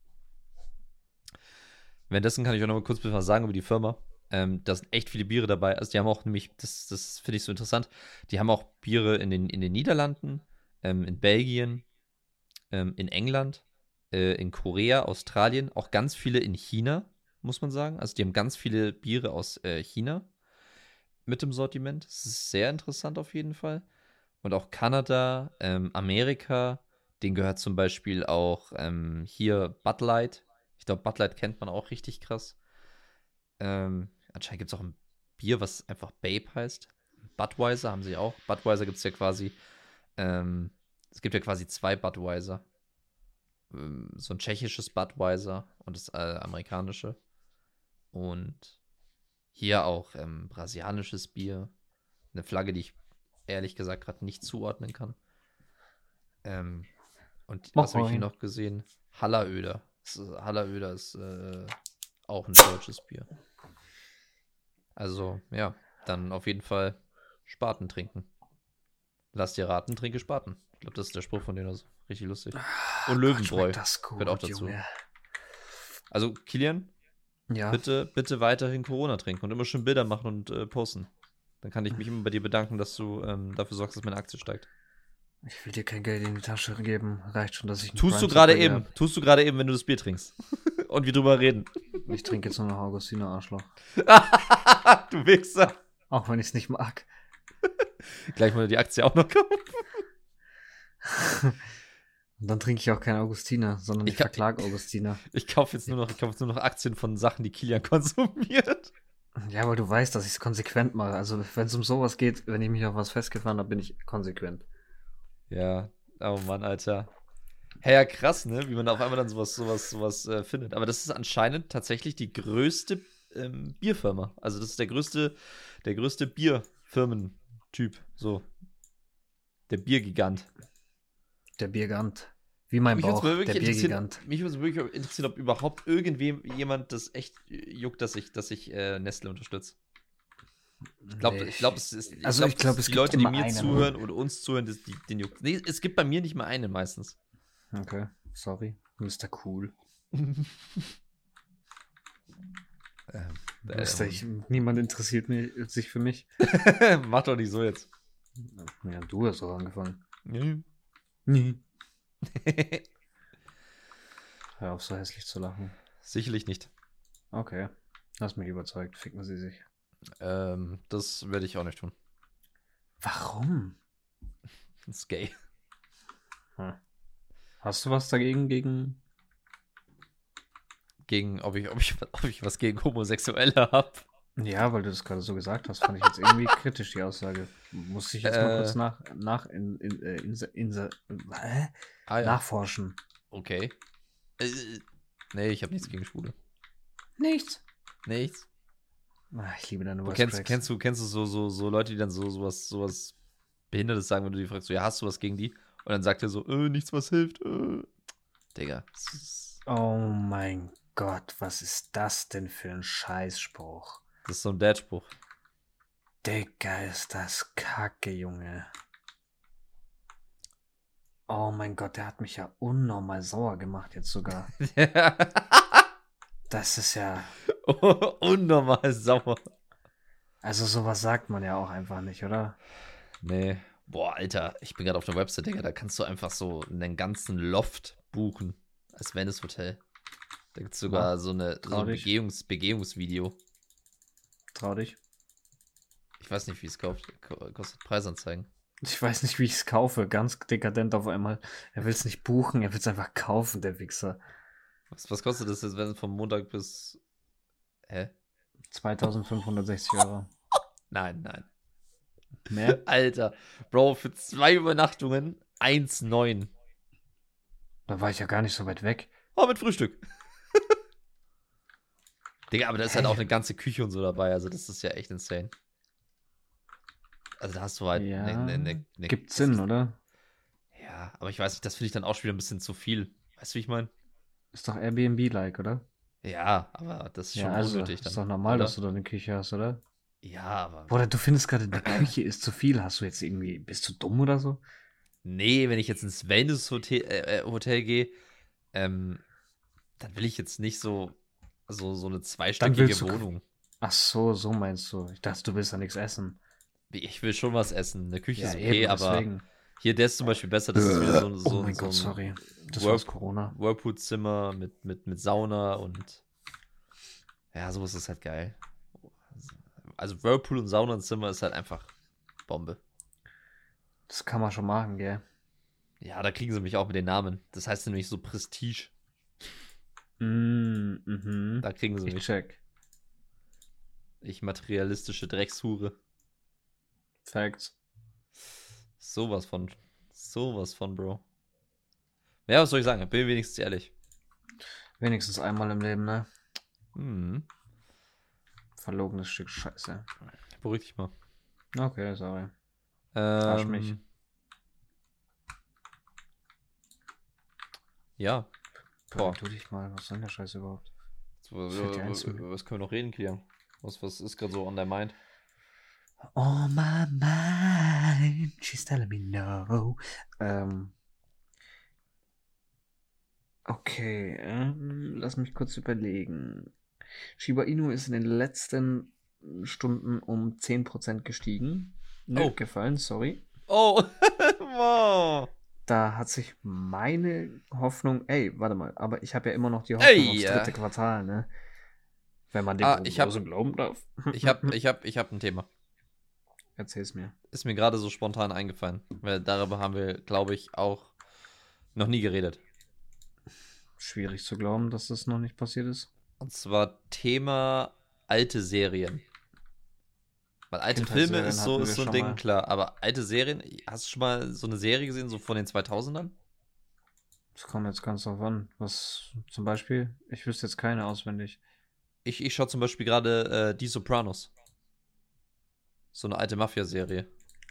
Währenddessen kann ich auch noch mal kurz was sagen über die Firma. Ähm, da sind echt viele Biere dabei. Also die haben auch nämlich, das, das finde ich so interessant, die haben auch Biere in den, in den Niederlanden, ähm, in Belgien, ähm, in England, äh, in Korea, Australien, auch ganz viele in China, muss man sagen. Also die haben ganz viele Biere aus äh, China mit im Sortiment. Das ist sehr interessant auf jeden Fall. Und auch Kanada, ähm, Amerika, denen gehört zum Beispiel auch ähm, hier Bud Light. Ich glaube, Bud Light kennt man auch richtig krass. Ähm, anscheinend gibt es auch ein Bier, was einfach Babe heißt. Budweiser haben sie auch. Budweiser gibt es ja quasi. Ähm, es gibt ja quasi zwei Budweiser. Ähm, so ein tschechisches Budweiser und das äh, amerikanische. Und hier auch ähm, brasilianisches Bier. Eine Flagge, die ich ehrlich gesagt gerade nicht zuordnen kann. Ähm, und was habe ich hier noch gesehen? Halleröder. Halleröder ist äh, auch ein deutsches Bier. Also, ja, dann auf jeden Fall Spaten trinken. Lass dir raten, trinke Spaten. Ich glaube, das ist der Spruch von denen, das ist richtig lustig. Und Löwenbräu gehört auch dazu. Junge. Also, Kilian, ja. bitte, bitte weiterhin Corona trinken und immer schön Bilder machen und äh, posten. Dann kann ich mich immer bei dir bedanken, dass du ähm, dafür sorgst, dass meine Aktie steigt. Ich will dir kein Geld in die Tasche geben. Reicht schon, dass ich... Tust du gerade eben. Hab. Tust du gerade eben, wenn du das Bier trinkst. Und wir drüber reden. Ich trinke jetzt nur noch Augustiner, Arschloch. Du Wichser. Auch wenn ich es nicht mag. Gleich mal die Aktie auch noch kaufen. Und dann trinke ich auch keinen Augustiner, sondern ich, ich verklage Augustiner. Ich kaufe jetzt nur noch, ich kaufe jetzt nur noch Aktien von Sachen, die Kilian konsumiert. Ja, weil du weißt, dass ich es konsequent mache. Also wenn es um sowas geht, wenn ich mich auf was festgefahren habe, bin ich konsequent. Ja, oh Mann, Alter. Hey, ja, krass, ne? Wie man da auf einmal dann sowas, sowas, sowas äh, findet. Aber das ist anscheinend tatsächlich die größte ähm, Bierfirma. Also das ist der größte, der größte Bierfirmentyp. So. Der Biergigant. Der Biergigant. Wie mein mich Bauch, der Biergigant. Mich würde wirklich interessieren, ob überhaupt irgendwem jemand das echt juckt, dass ich, dass ich äh, Nestle unterstütze. Ich glaube, nee, ich glaub, es ist. Ich also, glaub, ich glaube, es die gibt Leute, die mir einen, zuhören oder uns zuhören, das, die, den juckt. Nee, es gibt bei mir nicht mal einen meistens. Okay, sorry. Mister Cool. ähm, Mister Ich, niemand interessiert mich, sich für mich. Mach doch nicht so jetzt. Ja, du hast auch angefangen. Nee. Nee. Hör auf, so hässlich zu lachen. Sicherlich nicht. Okay. Hast mich überzeugt. Ficken Sie sich. Ähm, das werde ich auch nicht tun. Warum? Das ist gay. Hm. Hast du was dagegen, gegen... Gegen, ob ich, ob ich, ob ich was gegen Homosexuelle habe? Ja, weil du das gerade so gesagt hast, fand ich jetzt irgendwie kritisch, die Aussage. Muss ich jetzt äh, mal kurz nach, nach in, in, in, in, in äh, ah, ja. nachforschen. Okay. Äh, nee, ich habe nichts gegen Schwule. Nichts? Nichts? Ach, ich liebe deine Voice kennst, kennst du, kennst du so, so, so Leute, die dann so sowas, sowas Behindertes sagen, wenn du die fragst, so, ja, hast du was gegen die? Und dann sagt er so, äh, nichts, was hilft. Äh. Digga. Oh mein Gott, was ist das denn für ein Scheißspruch? Das ist so ein Dad-Spruch. Digga, ist das kacke, Junge. Oh mein Gott, der hat mich ja unnormal sauer gemacht jetzt sogar. Das ist ja... unnormal sauer. Also sowas sagt man ja auch einfach nicht, oder? Nee. Boah, Alter, ich bin gerade auf der Website, Digga, da kannst du einfach so einen ganzen Loft buchen als Venice Hotel. Da gibt es sogar ja, so, eine, so ein Begehungs Begehungsvideo. Trau dich. Ich weiß nicht, wie es kauft. Kostet Preisanzeigen. Ich weiß nicht, wie ich es kaufe. Ganz dekadent auf einmal. Er will es nicht buchen, er will es einfach kaufen, der Wichser. Was, was kostet das jetzt, wenn von Montag bis... Hä? zweitausendfünfhundertsechzig Euro. Nein, nein. Mehr? Alter, Bro, für zwei Übernachtungen eins Komma neun. Da war ich ja gar nicht so weit weg. Oh, mit Frühstück. Digga, aber da ist hey. halt auch eine ganze Küche und so dabei. Also das ist ja echt insane. Also da hast du halt... Ja, ne, ne, ne, ne, gibt Sinn, oder? Ja, aber ich weiß nicht, das finde ich dann auch schon wieder ein bisschen zu viel. Weißt du, wie ich meine? Ist doch Airbnb-like, oder? Ja, aber das ist schon ja, also, unnötig. Dann, ist doch normal, oder? dass du da eine Küche hast, oder? Ja, aber... Oder du findest gerade, die Küche ist zu viel. Hast du jetzt irgendwie... Bist du dumm oder so? Nee, wenn ich jetzt ins Wellness-Hotel äh, Hotel gehe, ähm, dann will ich jetzt nicht so, so, so eine zweistöckige Wohnung. Du... Ach so, so meinst du. Ich dachte, du willst da nichts essen. Ich will schon was essen. Eine Küche ja, ist okay, eben, aber deswegen. Hier, der ist zum Beispiel besser. Das ist wieder so, so, oh mein so Gott, ein sorry. Das Whirl war's Corona. Whirlpool-Zimmer mit, mit, mit Sauna und ja, sowas ist halt geil. Also Whirlpool und Saunazimmer ist halt einfach Bombe. Das kann man schon machen, gell? Ja, da kriegen sie mich auch mit den Namen. Das heißt nämlich so Prestige. Mm, mhm. Da kriegen sie Ich mich. check. Ich materialistische Dreckshure. Facts. Sowas von. Sowas von, Bro. Ja, was soll ich sagen? Bin wenigstens ehrlich. Wenigstens einmal im Leben, ne? Hm. Verlogenes Stück Scheiße. Beruhig dich mal. Okay, sorry. Ähm, Arsch mich. Ja. Boah. Tu dich mal, was soll denn der Scheiß überhaupt? Was, Fällt dir eins was, mit? was können wir noch reden, Kilian? Was, was ist gerade so on dein mind? Oh my mind, she's telling me no. Ähm. Okay, ähm, lass mich kurz überlegen. Shiba Inu ist in den letzten Stunden um zehn Prozent gestiegen. Nö, Oh. gefallen, sorry. Oh! Wow. Da hat sich meine Hoffnung, ey, warte mal, aber ich habe ja immer noch die Hoffnung Ey, aufs ja. dritte Quartal, ne? Wenn man dem Ah, ich hab- Prognosen glauben darf. Ich hab, ich hab, ich hab ein Thema. Erzähl's mir. Ist mir gerade so spontan eingefallen. Weil darüber haben wir, glaube ich, auch noch nie geredet. Schwierig zu glauben, dass das noch nicht passiert ist. Und zwar Thema alte Serien. Weil alte Filme Kindheitsserien ist so, hatten ist wir so ein schon Ding, mal. klar. Aber alte Serien, hast du schon mal so eine Serie gesehen, so von den zweitausendern? Das kommt jetzt ganz drauf an. Was zum Beispiel? Ich wüsste jetzt keine auswendig. Ich, ich schaue zum Beispiel gerade äh, Die Sopranos. So eine alte Mafia-Serie.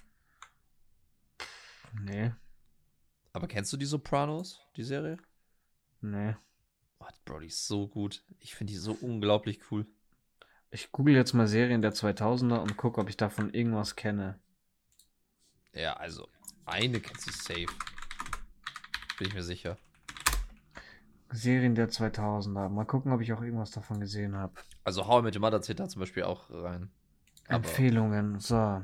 Nee, Aber kennst du Die Sopranos, die Serie? nee. Oh, Bro, die ist so gut. Ich finde die so unglaublich cool. Ich google jetzt mal Serien der zweitausender und gucke, ob ich davon irgendwas kenne. Ja, also, eine kennst du safe. Bin ich mir sicher. Serien der zweitausender. Mal gucken, ob ich auch irgendwas davon gesehen habe. Also, How I Met Your Mother zählt da zum Beispiel auch rein. Aber Empfehlungen, so.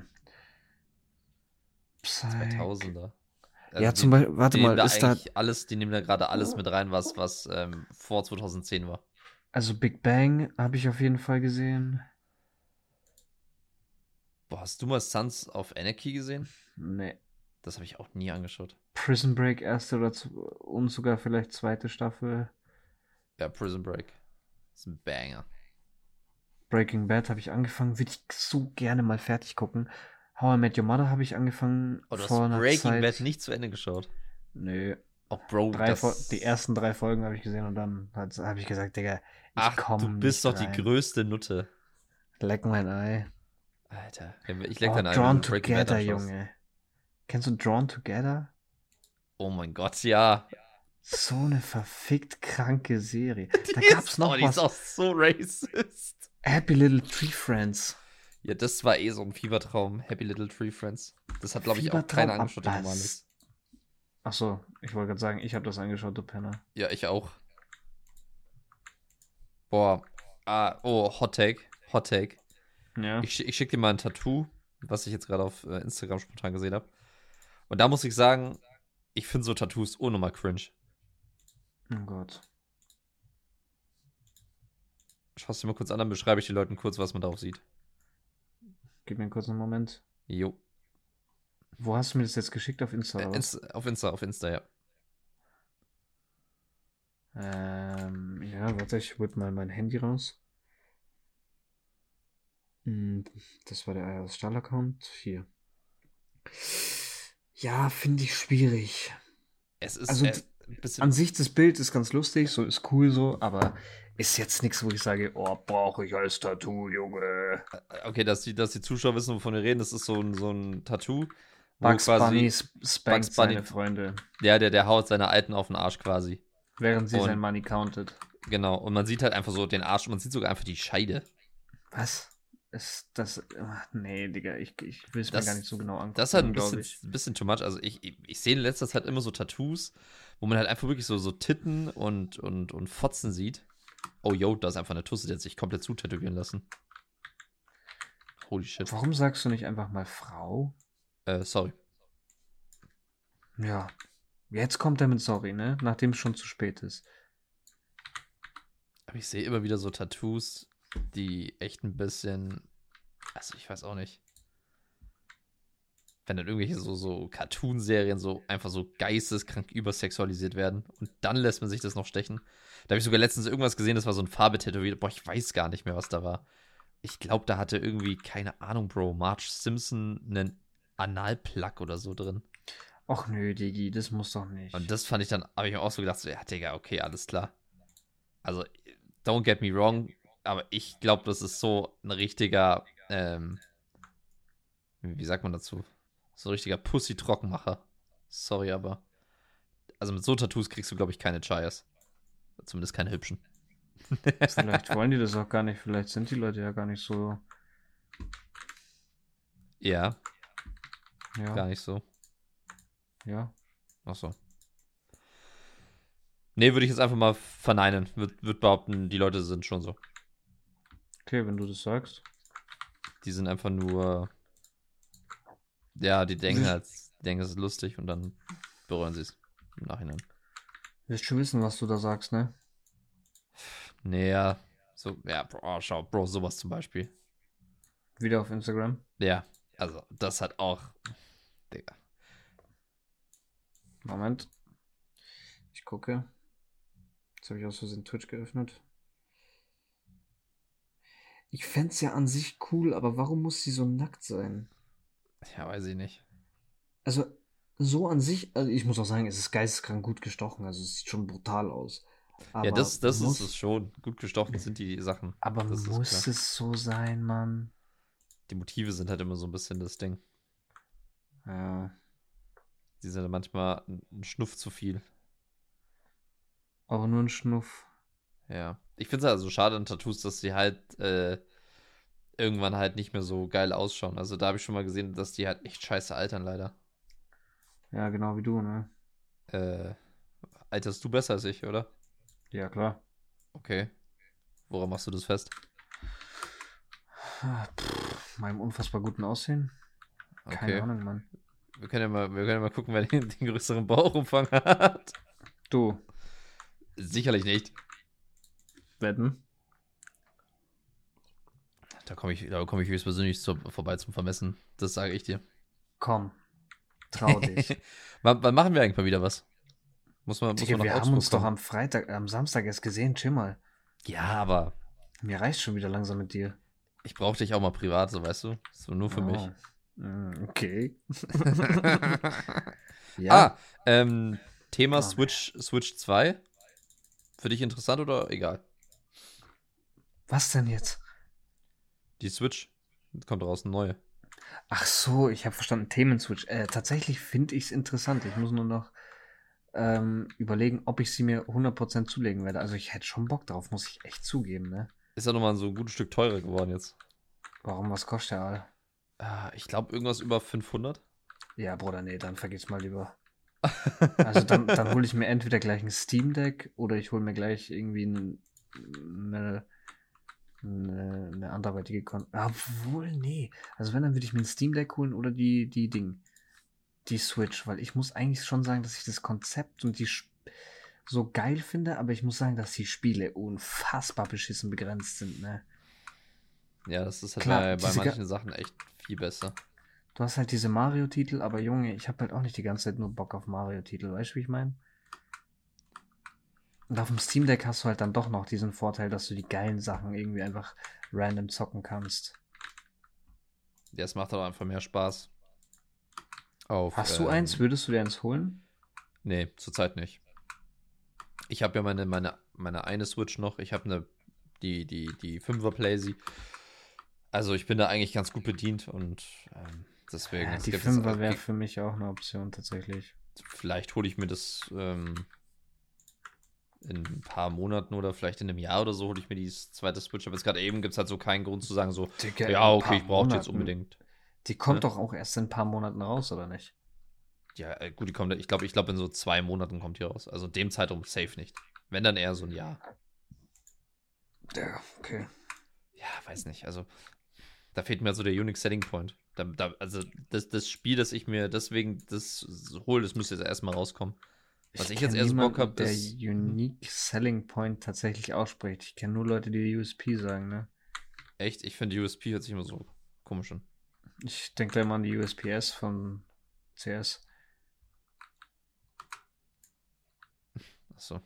Psych. zweitausender. Ja, die- zum Beispiel, warte die nehmen mal, da ist da, eigentlich alles, die nehmen da gerade alles mit rein, was, was ähm, vor zweitausendzehn war. also Big Bang habe ich auf jeden Fall gesehen. Boah, hast du mal Sons of Anarchy gesehen? Nee. Das habe ich auch nie angeschaut. Prison Break erste oder zu, und sogar vielleicht zweite Staffel. Ja, Prison Break. Das ist ein Banger. Breaking Bad habe ich angefangen, würde ich so gerne mal fertig gucken. How I Met Your Mother habe ich angefangen Oh, du vor hast einer Breaking Zeit. Bad nicht zu Ende geschaut. Nö. Oh, Bro, Drei das... Fol- die ersten drei Folgen habe ich gesehen und dann habe ich gesagt, Digga, ich Ach, komm du bist nicht doch rein. die größte Nutte. Leck mein Ei. Alter, ich leck Oh, dein Ei, Drawn wenn du Breaking Bad Together, anschaust. Junge. Kennst du Drawn Together? Oh mein Gott, ja. So eine verfickt kranke Serie. Da Die gab's ist, noch oh, die was. ist auch so racist. Happy Little Tree Friends. Ja, das war eh so ein Fiebertraum. Happy Little Tree Friends. Das hat, glaube ich, auch Fiebertraum, keiner angeschaut, der aber normal s- ist. Ach so, ich wollte gerade sagen, ich habe das angeschaut, du Penner. Ja, ich auch. Boah. Ah, oh, Hot Take. Hot Take. Ja. Ich, schick- ich schicke dir mal ein Tattoo, was ich jetzt gerade auf äh, Instagram spontan gesehen habe. Und da muss ich sagen, ich finde so Tattoos unnormal cringe. Oh Gott. Schau es dir mal kurz an, dann beschreibe ich den Leuten kurz, was man darauf sieht. Gib mir einen kurzen Moment. Jo. Wo hast du mir das jetzt geschickt? Auf Insta? Äh, Oder was? Insta, auf Insta, auf Insta, ja. Ähm, ja, warte, ich hol mal mein Handy raus. Hm, Das war der iOS Stahl-Account. Hier. Ja, finde ich schwierig. Es ist Also, äh, d- ein bisschen. An sich, das Bild ist ganz lustig, so ist cool so, aber ist jetzt nichts, wo ich sage, oh, brauche ich als Tattoo, Junge. Okay, dass die, dass die Zuschauer wissen, wovon wir reden, das ist so ein, so ein Tattoo. Wo Bugs quasi, Bunny sp- spankt Bugs Bunny- seine Freunde, Der, der, der haut seine Alten auf den Arsch quasi. während sie Und- sein Money countet. Genau. Und man sieht halt einfach so den Arsch und man sieht sogar einfach die Scheide. Was? Ist das. Ach, nee, Digga, ich, ich will es mir Das- gar nicht so genau angucken. Das ist halt ein glaub bisschen, ich. ein bisschen too much. Also ich, ich, ich sehe in letzter Zeit immer so Tattoos, wo man halt einfach wirklich so, so Titten und, und, und Fotzen sieht. Oh, yo, da ist einfach eine Tusse, die hat sich komplett zutätowieren lassen. Holy shit. Warum sagst du nicht einfach mal Frau? Äh, sorry. Ja. Jetzt kommt er mit Sorry, ne? Nachdem es schon zu spät ist. Aber ich sehe immer wieder so Tattoos, die echt ein bisschen, also ich weiß auch nicht, wenn dann irgendwelche so, so Cartoon-Serien so einfach so geisteskrank übersexualisiert werden und dann lässt man sich das noch stechen. Da habe ich sogar letztens irgendwas gesehen, das war so ein Farbe-Tätowiert. Boah, ich weiß gar nicht mehr, was da war. Ich glaube, da hatte irgendwie, keine Ahnung, Bro, Marge Simpson einen Analplug oder so drin. Och nö, Digi, das muss doch Und nicht. das fand ich dann, habe ich mir auch so gedacht, so, ja, Digga, okay, alles klar. Also, don't get me wrong, aber ich glaube, das ist so ein richtiger, ähm, wie sagt man dazu? So ein richtiger Pussy-Trockenmacher. Sorry, aber. Also mit so Tattoos kriegst du, glaube ich, keine Chayas. Zumindest keine hübschen. Vielleicht wollen die das auch gar nicht. Vielleicht sind die Leute ja gar nicht so. Ja, Ja, gar nicht so. ja. Ach so. Nee, würde ich jetzt einfach mal verneinen. Würde würd behaupten, die Leute sind schon so. Okay, wenn du das sagst. Die sind einfach nur. Ja, die denken halt, die denken, es ist lustig und dann bereuen sie es im Nachhinein. Wirst schon wissen, was du da sagst, ne? Nee, ja. So, ja, Bro, oh, schau, Bro, sowas zum Beispiel. Wieder auf Instagram. Ja, also, das hat auch. Digga. Moment. Ich gucke. Jetzt habe ich aus Versehen Twitch geöffnet. Ich fände es ja an sich cool, aber warum muss sie so nackt sein? Ja, weiß ich nicht. Also, so an sich, also ich muss auch sagen, es ist geisteskrank gut gestochen, also es sieht schon brutal aus. Ja, Aber das, das ist es muss, schon. Gut gestochen sind die Sachen. aber Das ist klar. muss es so sein, Mann? Die Motive sind halt immer so ein bisschen das Ding. Ja, Die sind manchmal ein Schnuff zu viel. aber nur ein Schnuff. Ja. Ich finde es also schade an Tattoos, dass sie halt äh, irgendwann halt nicht mehr so geil ausschauen. Also da habe ich schon mal gesehen, dass die halt echt scheiße altern, leider. Ja, genau wie du, ne? Äh, alterst du besser als ich, oder? Ja, klar. Okay. Woran machst du das fest? Pff, meinem unfassbar guten Aussehen? Keine Okay. Ahnung, Mann. Wir können ja mal, wir können ja mal gucken, wer den, den größeren Bauchumfang hat. Du, Sicherlich nicht. wetten? Da komme ich, da komm ich höchstpersönlich zur, vorbei zum Vermessen. Das sage ich dir. Komm, trau dich. wann, wann machen wir eigentlich mal wieder was? Muss man, muss Digga, man nach wir haben Augsburg uns doch kommen. am Freitag, am Samstag erst gesehen, chill mal. Ja, aber Mir reicht schon wieder langsam mit dir. ich brauche dich auch mal privat, so weißt du? So nur für mich. Oh. Mm, okay. Ah, ähm, Thema Komm. Switch, Switch zwei. Für dich interessant oder egal? Was denn jetzt? Die Switch kommt raus, eine neue. Ach so, ich habe verstanden, Themenswitch. Äh, tatsächlich finde ich es interessant. Ich muss nur noch ähm, überlegen, ob ich sie mir hundert Prozent zulegen werde. Also ich hätte schon Bock drauf, muss ich echt zugeben, ne? Ist ja nochmal so ein gutes Stück teurer geworden jetzt. Warum, was kostet der all? Ah, ich glaube irgendwas über fünfhundert. Ja, Bruder, nee, dann vergiss mal lieber. Also dann, dann hole ich mir entweder gleich ein Steam Deck oder ich hole mir gleich irgendwie ein, eine, eine, eine anderweitige Kon. Obwohl, nee. Also wenn, dann würde ich mir ein Steam Deck holen oder die, die Ding. Die Switch, weil ich muss eigentlich schon sagen, dass ich das Konzept und die Sp- so geil finde, aber ich muss sagen, dass die Spiele unfassbar beschissen begrenzt sind, ne? Ja, das ist halt Klar, bei, bei diese manchen Ga- Sachen echt viel besser. Du hast halt diese Mario-Titel, aber Junge, ich habe halt auch nicht die ganze Zeit nur Bock auf Mario-Titel, weißt du, wie ich meine? Und auf dem Steam Deck hast du halt dann doch noch diesen Vorteil, dass du die geilen Sachen irgendwie einfach random zocken kannst. Ja, es macht aber einfach mehr Spaß. Auf, Hast du ähm, eins? Würdest du dir eins holen? Nee, zurzeit nicht. Ich habe ja meine, meine, meine eine Switch noch. Ich habe eine, die, die, die fünfer Playsee. Also ich bin da eigentlich ganz gut bedient und ähm, deswegen. Ja, es die gibt jetzt- Fünfer wäre für mich auch eine Option tatsächlich. Vielleicht hole ich mir das ähm, in ein paar Monaten oder vielleicht in einem Jahr oder so hole ich mir die zweite Switch. Aber jetzt gerade eben gibt es halt so keinen Grund zu sagen, so, Digga, in ja, ein okay, paar ich brauche die jetzt Monaten. unbedingt. Die kommt Ne? doch auch erst in ein paar Monaten raus, oder nicht? Ja, äh, gut, die kommt, ich glaube, ich glaube, in so zwei Monaten kommt die raus. Also in dem Zeitraum safe nicht. Wenn dann eher so ein Jahr. Ja, okay. Ja, weiß nicht. Also, da fehlt mir so der Unique Selling Point. Da, da, also das, das Spiel, das ich mir deswegen das hole, das müsste jetzt erstmal rauskommen. Was ich, ich jetzt erst Bock habe, der ist... Unique Selling Point tatsächlich ausspricht. Ich kenne nur Leute, die U S P sagen, ne? Echt? Ich finde U S P hört sich immer so komisch an. Ich denke gleich mal an die U S P S von C S. Achso.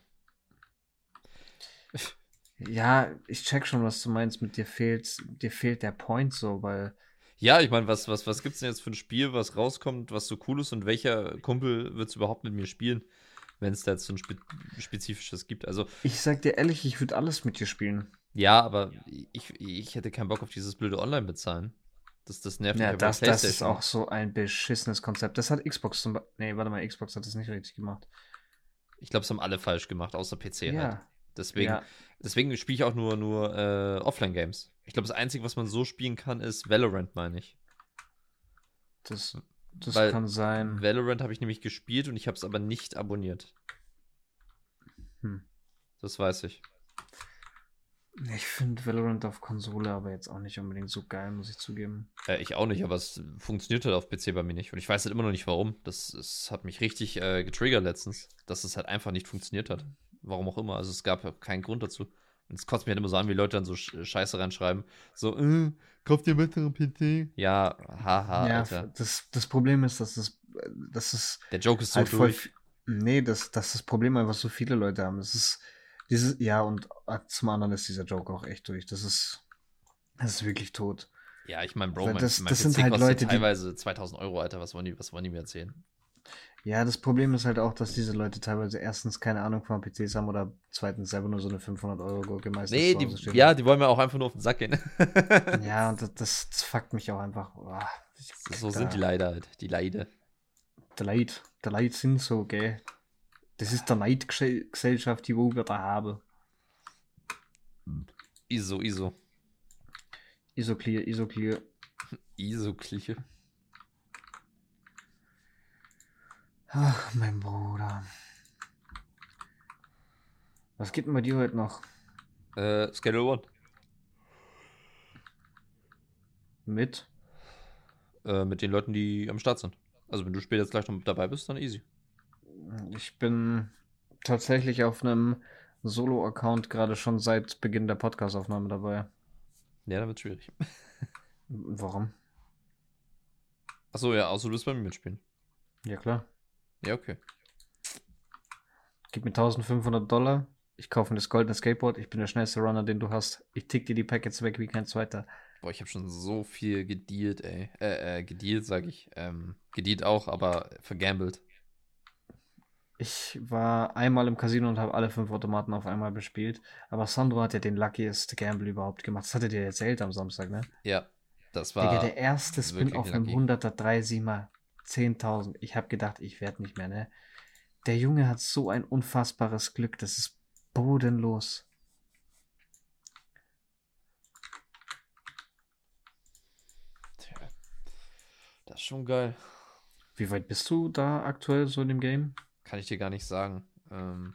Ja, ich check schon, was du meinst. Mit dir fehlt, dir fehlt der Point so, weil. Ja, ich meine, was, was, was gibt's denn jetzt für ein Spiel, was rauskommt, was so cool ist und welcher Kumpel wird es überhaupt mit mir spielen, wenn es da jetzt so ein spe spezifisches gibt? Also. Ich sag dir ehrlich, ich würde alles mit dir spielen. Ja, aber ich, ich hätte keinen Bock auf dieses blöde Online-Bezahlen. Das, das nervt ja, mich das, das ist auch so ein beschissenes Konzept. Das hat Xbox zum Beispiel. Nee, warte mal, Xbox hat das nicht richtig gemacht. Ich glaube, es haben alle falsch gemacht, außer P C ja. halt. Deswegen, ja. deswegen spiele ich auch nur, nur äh, Offline-Games. Ich glaube, das Einzige, was man so spielen kann, ist Valorant, meine ich. Das, das Weil kann sein. Valorant habe ich nämlich gespielt und ich habe es aber nicht abonniert. Hm. Das weiß ich. Ich finde Valorant auf Konsole aber jetzt auch nicht unbedingt so geil, muss ich zugeben. Äh, ich auch nicht, aber es funktioniert halt auf P C bei mir nicht. Und ich weiß halt immer noch nicht, warum. Das, das hat mich richtig äh, getriggert letztens, dass es halt einfach nicht funktioniert hat. Warum auch immer. Also es gab keinen Grund dazu. Und es kotzt mich halt immer so an, wie Leute dann so Scheiße reinschreiben. So, äh, kauft ihr besseren P C? Ja, haha, ja, Alter. Das, das Problem ist, dass es, das ist Der Joke ist halt so voll. durch. Nee, das, das ist das Problem einfach so viele Leute haben. Das ist dieses, ja, und zum anderen ist dieser Joke auch echt durch. Das ist, das ist wirklich tot. Ja, ich meine, Bro, Weil mein, das, mein das P sind C halt kostet Leute, die, teilweise zweitausend Euro, Alter. Was wollen die, was wollen die mir erzählen? ja, das Problem ist halt auch, dass diese Leute teilweise erstens keine Ahnung von P Cs haben oder zweitens selber nur so eine fünfhundert Euro Gurke meistens Nee, zu Hause die, stehen ja, haben. die wollen mir auch einfach nur auf den Sack gehen. Ja, und das, das, das fuckt mich auch einfach. Oh, so sind die leider halt, die Leide. Der Leid, der Leid sind so, gell. Das ist der Neidgesellschaft, die wo wir da haben. ISO, ISO. Isoclear, Isoclear. Isoclear. Ach, mein Bruder. Was geht denn bei dir heute noch? Äh, Schedule One. Mit? Äh, mit den Leuten, die am Start sind. Also wenn du später jetzt gleich noch dabei bist, dann easy. Ich bin tatsächlich auf einem Solo-Account gerade schon seit Beginn der Podcast-Aufnahme dabei. Ja, dann wird's schwierig. Warum? Achso, ja, außer du willst bei mir mitspielen. Ja, klar. Ja, okay. Gib mir eintausendfünfhundert Dollar. Ich kaufe mir das goldene Skateboard. Ich bin der schnellste Runner, den du hast. Ich tick dir die Packets weg wie kein zweiter. Boah, ich habe schon so viel gedealt, ey. Äh, äh, gedealt, sag ich. Ähm, gedealt auch, aber vergambelt. Ich war einmal im Casino und habe alle fünf Automaten auf einmal bespielt. Aber Sandro hat ja den luckiest Gamble überhaupt gemacht. Das hat er dir erzählt am Samstag, ne? Ja, das war. Digga, der erste Spin auf einem lucky. hunderter drei Siemer. zehntausend. Ich habe gedacht, ich werde nicht mehr, ne? Der Junge hat so ein unfassbares Glück. Das ist bodenlos. Tja, das ist schon geil. Wie weit bist du da aktuell so in dem Game? Kann ich dir gar nicht sagen. Ähm.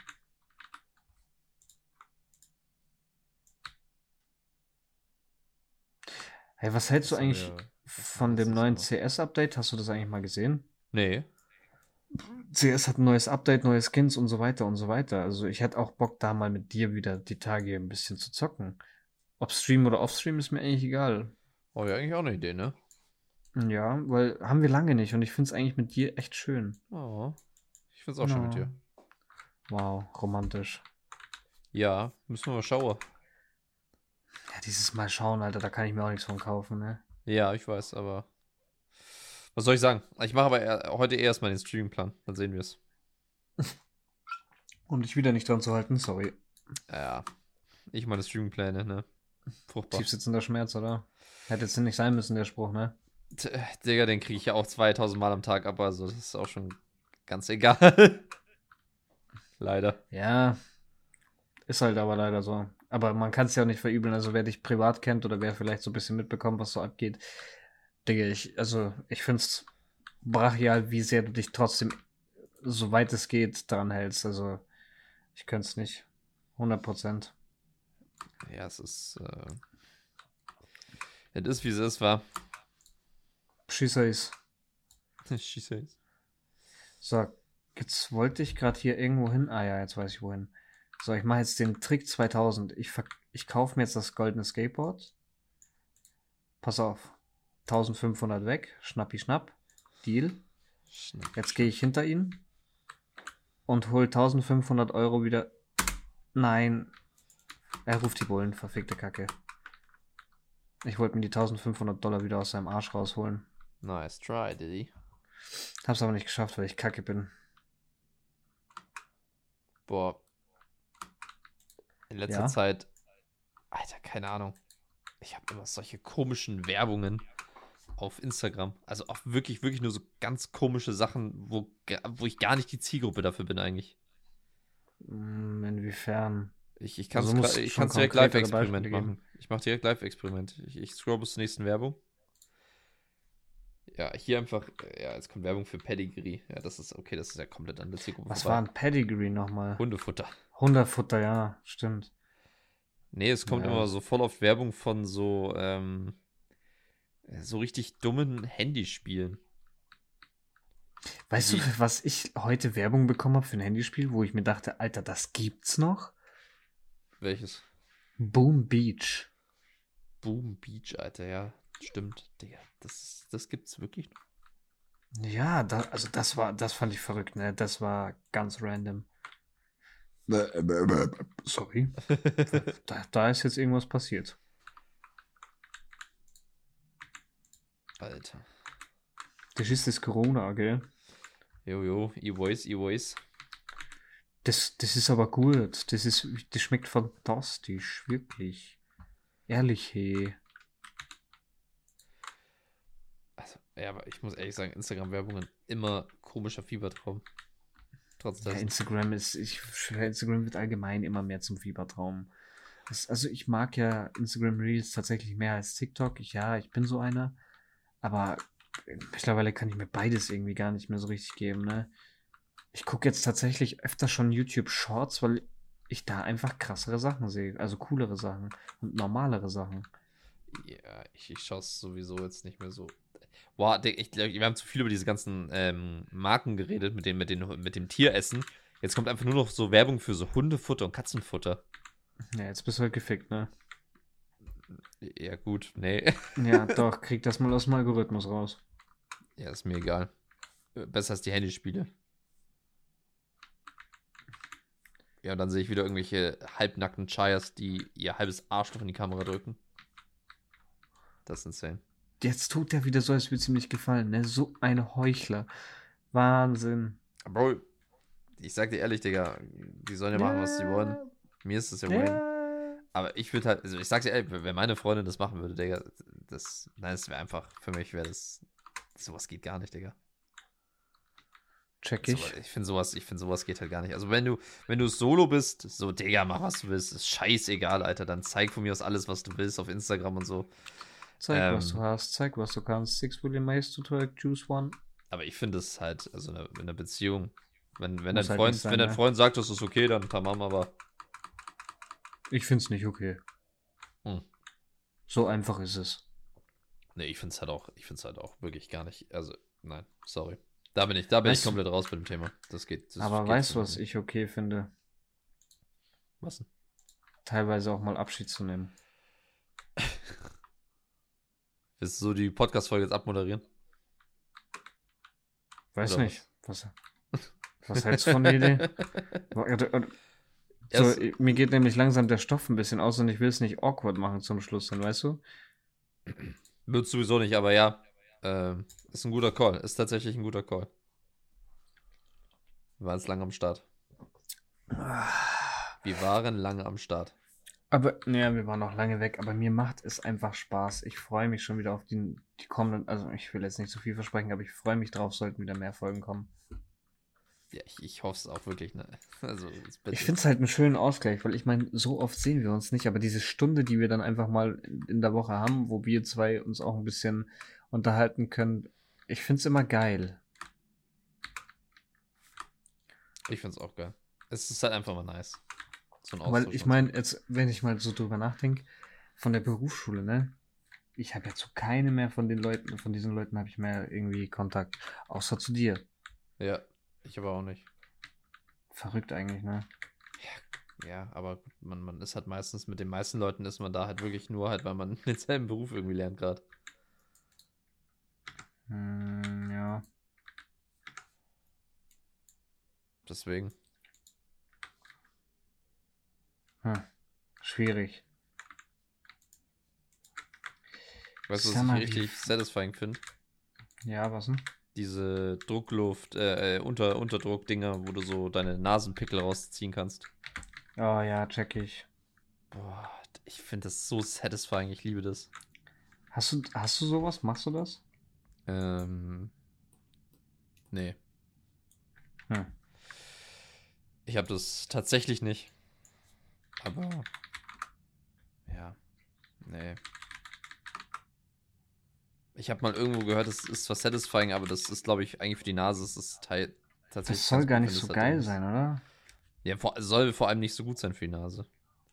Hey, was hältst Was du haben eigentlich wir- von dem letztes neuen gemacht? C S-Update? Hast du das eigentlich mal gesehen? Nee. C S hat ein neues Update, neue Skins und so weiter und so weiter. Also ich hätte auch Bock, da mal mit dir wieder die Tage ein bisschen zu zocken. Ob Stream oder Offstream ist mir eigentlich egal. Oh ja, eigentlich auch eine Idee, ne? Ja, weil haben wir lange nicht und ich finde es eigentlich mit dir echt schön. Oh. Ich find's auch schön mit Ja. dir. Wow, romantisch. Ja, müssen wir mal schauen. Ja, dieses Mal schauen, Alter, da kann ich mir auch nichts von kaufen, ne? Ja, ich weiß, aber. Was soll ich sagen? Ich mache aber eher, heute erst mal den Streamingplan. Dann sehen wir es. Um dich wieder nicht dran zu halten, sorry. Ja. Ich meine Streamingpläne, ne? Furchtbar. Tiefsitzender Schmerz, oder? Hätte jetzt nicht sein müssen, der Spruch, ne? T- Digga, den kriege ich ja auch zweitausend Mal am Tag ab, also das ist auch schon ganz egal. Leider. Ja, ist halt aber leider so. Aber man kann es ja auch nicht verübeln. Also wer dich privat kennt oder wer vielleicht so ein bisschen mitbekommt, was so abgeht. Digga, ich, also ich find's brachial, wie sehr du dich trotzdem, soweit es geht, dran hältst. Also ich könnte es nicht. hundert Prozent. Ja, es ist. Äh, es ist, wie es ist, war. She says. She says. So, jetzt wollte ich gerade hier irgendwo hin. Ah ja, jetzt weiß ich wohin. So, ich mache jetzt den Trick zweitausend. Ich, ich kaufe mir jetzt das goldene Skateboard. Pass auf. eintausendfünfhundert weg. Schnappi schnapp. Deal. Schnapp, Jetzt gehe ich hinter ihn und hol eintausendfünfhundert Euro wieder. Nein. Er ruft die Bullen. Verfickte Kacke. Ich wollte mir die eintausendfünfhundert Dollar wieder aus seinem Arsch rausholen. Nice try, Diddy. Hab's aber nicht geschafft, weil ich kacke bin. Boah. In letzter Ja? Zeit, Alter, keine Ahnung. Ich habe immer solche komischen Werbungen auf Instagram. Also auch wirklich, wirklich nur so ganz komische Sachen, wo, wo ich gar nicht die Zielgruppe dafür bin eigentlich. Hm, inwiefern? Ich, ich kann es Also muss ich schon kann's direkt konkretere Live-Experiment Beispiele geben. machen. Ich mache direkt Live-Experiment. Ich, ich scroll bis zur nächsten Werbung. Ja, hier einfach, ja, jetzt kommt Werbung für Pedigree. Ja, das ist, okay, das ist ja komplett an der Zielgruppe Was vorbei. war ein Pedigree nochmal? Hundefutter. Hundefutter, ja, stimmt. Nee, es kommt Ja. immer so voll oft Werbung von so, ähm, so richtig dummen Handyspielen. Weißt Die- du, für was ich heute Werbung bekommen habe für ein Handyspiel, wo ich mir dachte, Alter, das gibt's noch? Welches? Boom Beach. Boom Beach, Alter, ja. Stimmt, Digga. Das, das gibt's wirklich noch. Ja, da, also das war, das fand ich verrückt, ne? Das war ganz random. Sorry. Da, da ist jetzt irgendwas passiert. Alter. Das ist das Corona, gell? Jojo, E-Voice, E-Voice. Das, das ist aber gut. Das ist, das schmeckt fantastisch, wirklich. Ehrlich, hey. Also, ja, aber ich muss ehrlich sagen, Instagram-Werbungen immer komischer Fiebertraum. Trotz Ja, dessen. Instagram ist, ich schwör, Instagram wird allgemein immer mehr zum Fiebertraum. Das, also ich mag ja Instagram Reels tatsächlich mehr als TikTok. Ich, ja, ich bin so einer. Aber mittlerweile kann ich mir beides irgendwie gar nicht mehr so richtig geben, ne? Ich gucke jetzt tatsächlich öfter schon YouTube Shorts, weil ich da einfach krassere Sachen sehe. Also coolere Sachen und normalere Sachen. Ja, ich, ich schaue es sowieso jetzt nicht mehr so. Boah, Digga, ich glaube, wir haben zu viel über diese ganzen ähm, Marken geredet, mit dem, mit, den, mit dem Tieressen. Jetzt kommt einfach nur noch so Werbung für so Hundefutter und Katzenfutter. Ja, jetzt bist du halt gefickt, ne? Ja, gut, nee. Ja, doch, krieg das mal aus dem Algorithmus raus. Ja, ist mir egal. Besser als die Handyspiele. Ja, und dann sehe ich wieder irgendwelche halbnackten Chayas, die ihr halbes Arschloch in die Kamera drücken. Das ist insane. Jetzt tut der wieder so, als würde es ihm nicht gefallen, ne? So ein Heuchler. Wahnsinn. Bro, ich sag dir ehrlich, Digga, die sollen ja machen, was sie wollen. Mir ist das ja wurscht. Ja. Aber ich würde halt, also ich sag's dir ehrlich, wenn meine Freundin das machen würde, Digga, das, nein, das wäre einfach, für mich wäre das, sowas geht gar nicht, Digga. Check So, ich. ich finde sowas, ich finde sowas geht halt gar nicht. Also wenn du, wenn du solo bist, so, Digga, mach was du willst, ist scheißegal, Alter, dann zeig von mir aus alles, was du willst auf Instagram und so. Zeig, Ähm, was du hast, zeig, was du kannst. Six William Mace to Talk, Juice One. Aber ich finde es halt, also in einer, in einer Beziehung, wenn, wenn dein Muss halt Freund, nicht sein, wenn dein ne? Freund sagt, das ist okay, dann tamam, aber Ich find's nicht okay. Hm. So einfach ist es. nee, ich finde es halt auch, ich finde es halt auch wirklich gar nicht, also, nein, sorry. Da bin ich, da bin Weißt ich du- komplett raus bei dem Thema. Das geht. Das Aber geht weißt für du, mich was nicht. ich okay finde? Was denn? Teilweise auch mal Abschied zu nehmen. Willst du so die Podcast-Folge jetzt abmoderieren? Weiß Oder nicht. Was, was hältst du von der Idee? Ja, So, es- mir geht nämlich langsam der Stoff ein bisschen aus und ich will es nicht awkward machen zum Schluss, dann weißt du? Wird sowieso nicht, aber ja. Ähm, ist ein guter Call. Ist tatsächlich ein guter Call. Wir waren jetzt lange am Start. Wir waren lange am Start. Aber, naja, wir waren noch lange weg, aber mir macht es einfach Spaß. Ich freue mich schon wieder auf die, die kommenden, also ich will jetzt nicht zu viel versprechen, aber ich freue mich drauf, sollten wieder mehr Folgen kommen. Ja, ich, ich hoffe es auch wirklich, ne? Also, ist bitte. Ich finde es halt einen schönen Ausgleich, weil ich meine, so oft sehen wir uns nicht, aber diese Stunde, die wir dann einfach mal in, in der Woche haben, wo wir zwei uns auch ein bisschen unterhalten können, ich finde es immer geil. Ich finde es auch geil. Es ist halt einfach mal nice. So ein Weil Austausch ich und meine, jetzt, wenn ich mal so drüber nachdenke, von der Berufsschule, ne? ich habe ja zu keinem mehr von den Leuten, von diesen Leuten habe ich mehr irgendwie Kontakt. Außer zu dir. Ja, ich aber auch nicht. Verrückt eigentlich, ne? Ja, aber man, man ist halt meistens, mit den meisten Leuten ist man da halt wirklich nur halt, weil man denselben Beruf irgendwie lernt gerade. Hm, ja. Deswegen. Hm. Schwierig. Weißt du, was Sag ich mal, richtig wie... satisfying finde? Ja, was denn? Diese Druckluft, äh, äh, Unter, Unterdruck-Dinger, wo du so deine Nasenpickel rausziehen kannst. Oh ja, check ich. Boah, ich finde das so satisfying, ich liebe das. Hast du, hast du sowas? Machst du das? Ähm, nee. Hm. Ich habe das tatsächlich nicht. Aber, ja, nee. Ich habe mal irgendwo gehört, es ist zwar satisfying, aber das ist, glaube ich, eigentlich für die Nase, es ist teil tatsächlich Das soll ganz gar gut, nicht wenn das so da drin geil ist. sein, oder? Ja, vor, soll vor allem nicht so gut sein für die Nase.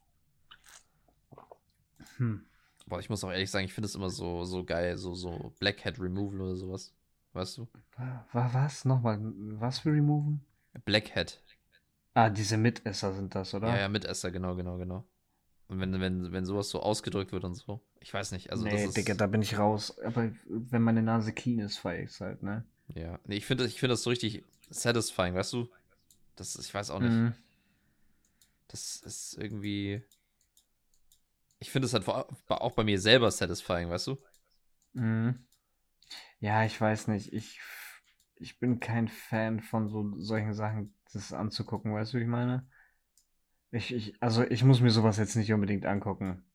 Hm. Boah, ich muss auch ehrlich sagen, ich finde es immer so, so geil, so, so Blackhead Removal oder sowas. Weißt du? Wa- Was? Nochmal, was für removen? Blackhead. Ah, diese Mitesser sind das, Ja, oder? ja, Mitesser, genau, genau, genau. Und wenn, wenn, wenn sowas so ausgedrückt wird und so. Ich weiß nicht, also das Nee, Digga, ist. da bin ich raus. Aber wenn meine Nase clean ist, feier ich's halt, ne? Ja. Nee, ich finde ich find das so richtig satisfying, weißt du? Das ist, ich weiß auch nicht. Mhm. Das ist irgendwie. Ich finde es halt vor- auch bei mir selber satisfying, weißt du? Mhm. Ja, ich weiß nicht. Ich, ich bin kein Fan von so solchen Sachen, das anzugucken, weißt du, wie ich meine? Ich, ich, also ich muss mir sowas jetzt nicht unbedingt angucken.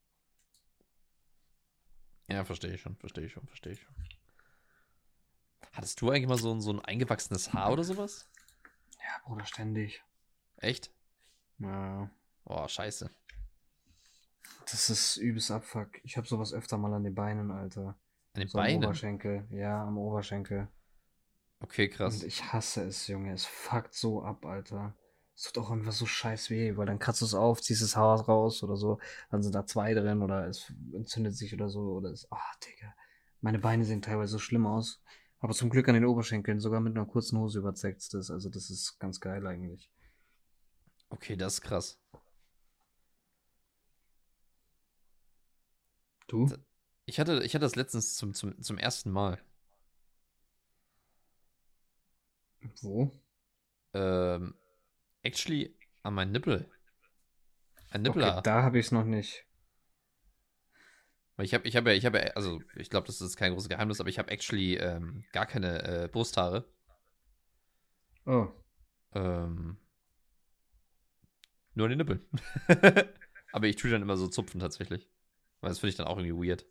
Ja, verstehe ich schon, verstehe ich schon, verstehe ich schon. Hattest du eigentlich mal so, ein- so ein eingewachsenes Haar oder sowas? Ja, Bruder, ständig. Echt? Ja, Boah, scheiße. das ist übelst Abfuck. Ich habe sowas öfter mal an den Beinen, Alter. An den So am Beinen? Oberschenkel. Ja, am Oberschenkel. Okay, Und krass. ich hasse es, Junge. Es fuckt so ab, Alter. Es tut auch einfach so scheiß weh, weil dann kratzt du es auf, ziehst das Haar raus oder so. Dann sind da zwei drin oder es entzündet sich oder so. Oder es. Ah, Digga. Meine Beine sehen teilweise so schlimm aus. Aber zum Glück an den Oberschenkeln, sogar mit einer kurzen Hose überzeugt das. Also, das ist ganz geil eigentlich. Okay, das ist krass. Du? Ich hatte, ich hatte das letztens zum, zum, zum ersten Mal. Wo? Ähm, actually an meinen Nippel. Ein Okay, Nippelhaar. da habe ich es noch nicht. Weil ich habe, ich habe ja, ich habe ja, also ich glaube, das ist kein großes Geheimnis, aber ich habe actually ähm, gar keine äh, Brusthaare. Oh. Ähm, nur an den Nippeln. Aber ich tue dann immer so zupfen tatsächlich. Weil das finde ich dann auch irgendwie weird.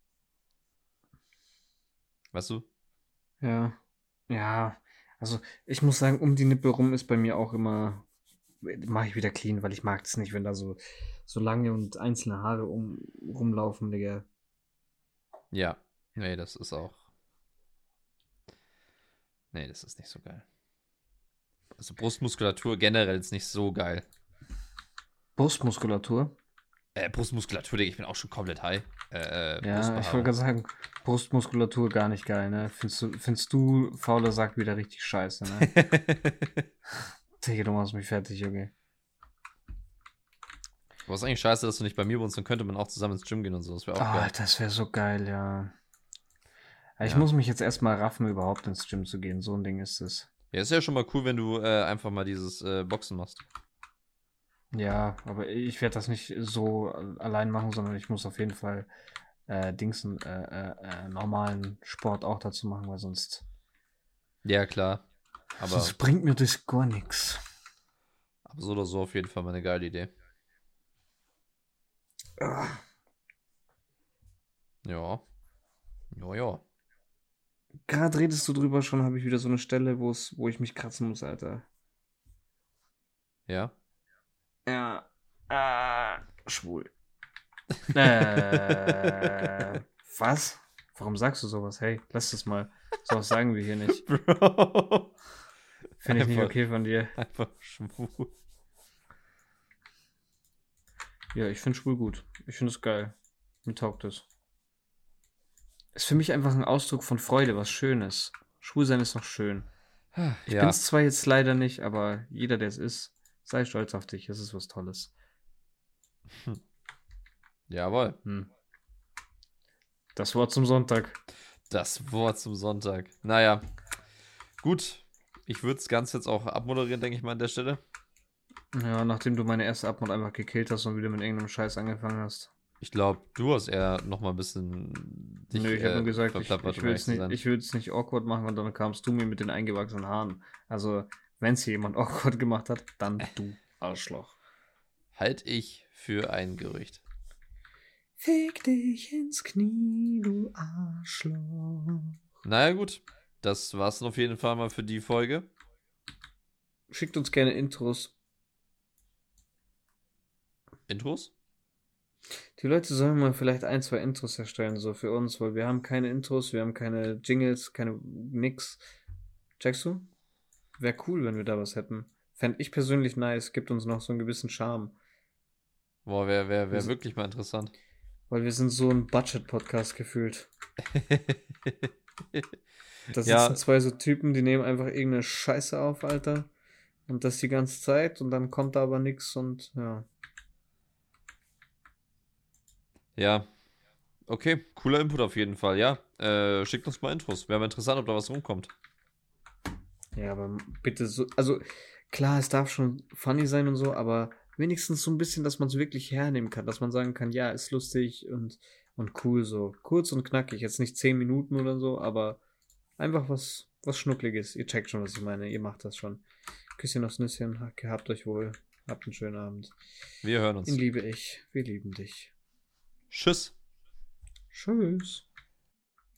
Weißt du? Ja. Ja. Also, ich muss sagen, um die Nippel rum ist bei mir auch immer. Mache ich wieder clean, weil ich mag es nicht, wenn da so, so lange und einzelne Haare um, rumlaufen, Digga. Ja. Nee, das ist auch. Nee, das ist nicht so geil. Also Brustmuskulatur generell ist nicht so geil. Brustmuskulatur? Äh, Brustmuskulatur, Digga, ich bin auch schon komplett high. Äh, äh, Ja, ich wollte Brustbehaarung. gerade sagen, Brustmuskulatur gar nicht geil, ne? Findest du, findest du fauler Sack wieder richtig scheiße, ne? Digga, du machst mich fertig, Junge. Aber ist eigentlich scheiße, dass du nicht bei mir wohnst, dann könnte man auch zusammen ins Gym gehen und so. Das wäre auch Ah, geil. das wäre so geil, ja. Aber ich Ja. muss mich jetzt erstmal raffen, überhaupt ins Gym zu gehen. So ein Ding ist es. Ja, ist ja schon mal cool, wenn du äh, einfach mal dieses äh, Boxen machst. Ja, aber ich werde das nicht so allein machen, sondern ich muss auf jeden Fall äh, Dingsen, äh, äh, äh, normalen Sport auch dazu machen, weil sonst, Ja, klar. Aber, sonst bringt mir das gar nichts. aber so oder so auf jeden Fall mal eine geile Idee. Ja. Ja, ja. Gerade redest du drüber schon, habe ich wieder so eine Stelle, wo es, wo ich mich kratzen muss, Alter. Ja. Ja. Ah, schwul. Äh, was? Warum sagst du sowas? Hey, lass das mal. Sowas sagen wir hier nicht. Bro. Finde ich nicht Einfach, okay von dir. einfach schwul. Ja, ich finde schwul gut. Ich finde es geil. Mir taugt es. Ist für mich einfach ein Ausdruck von Freude, was Schönes. Schwul sein ist doch schön. Ich Ja, bin's zwar jetzt leider nicht, aber jeder, der es ist, sei stolz auf dich. Es ist was Tolles. jawohl. Hm. Das Wort zum Sonntag. Das Wort zum Sonntag. Naja, gut. Ich würde das Ganze jetzt auch abmoderieren, denke ich mal, an der Stelle. Ja, nachdem du meine erste Abmod einfach gekillt hast und wieder mit irgendeinem Scheiß angefangen hast. Ich glaube, du hast eher noch mal ein bisschen dich Nö, ich habe äh, nur gesagt, ich, verplappert, ich um will ehrlich es zu nicht, sein. ich will es nicht awkward machen und dann kamst du mir mit den eingewachsenen Haaren. Also, wenn es hier jemand awkward gemacht hat, dann du Arschloch. Halt ich für ein Gerücht. Fick dich ins Knie, du Arschloch. Naja, gut. Das war's dann auf jeden Fall mal für die Folge. Schickt uns gerne Intros. Intros? Die Leute sollen mal vielleicht ein, zwei Intros erstellen, so für uns, weil wir haben keine Intros, wir haben keine Jingles, keine nix. Checkst du? Wäre cool, wenn wir da was hätten. Fände ich persönlich nice, gibt uns noch so einen gewissen Charme. Boah, wäre wär, wär Wir sind- wirklich mal interessant. Weil wir sind so ein Budget-Podcast gefühlt. Da sitzen Ja. zwei so Typen, die nehmen einfach irgendeine Scheiße auf, Alter. Und das die ganze Zeit und dann kommt da aber nix und ja. Ja. Okay, cooler Input auf jeden Fall, ja. Äh, schickt uns mal Intros. Wäre mal interessant, ob da was rumkommt. Ja, aber bitte so, also klar, es darf schon funny sein und so, aber wenigstens so ein bisschen, dass man es wirklich hernehmen kann, dass man sagen kann, ja, ist lustig und, und cool so. Kurz und knackig, jetzt nicht zehn Minuten oder so, aber einfach was, was Schnuckliges. Ihr checkt schon, was ich meine, ihr macht das schon. Küsschen aufs Nüsschen, gehabt euch wohl, habt einen schönen Abend. Wir hören uns. Ihn liebe ich, wir lieben dich. Tschüss. Tschüss.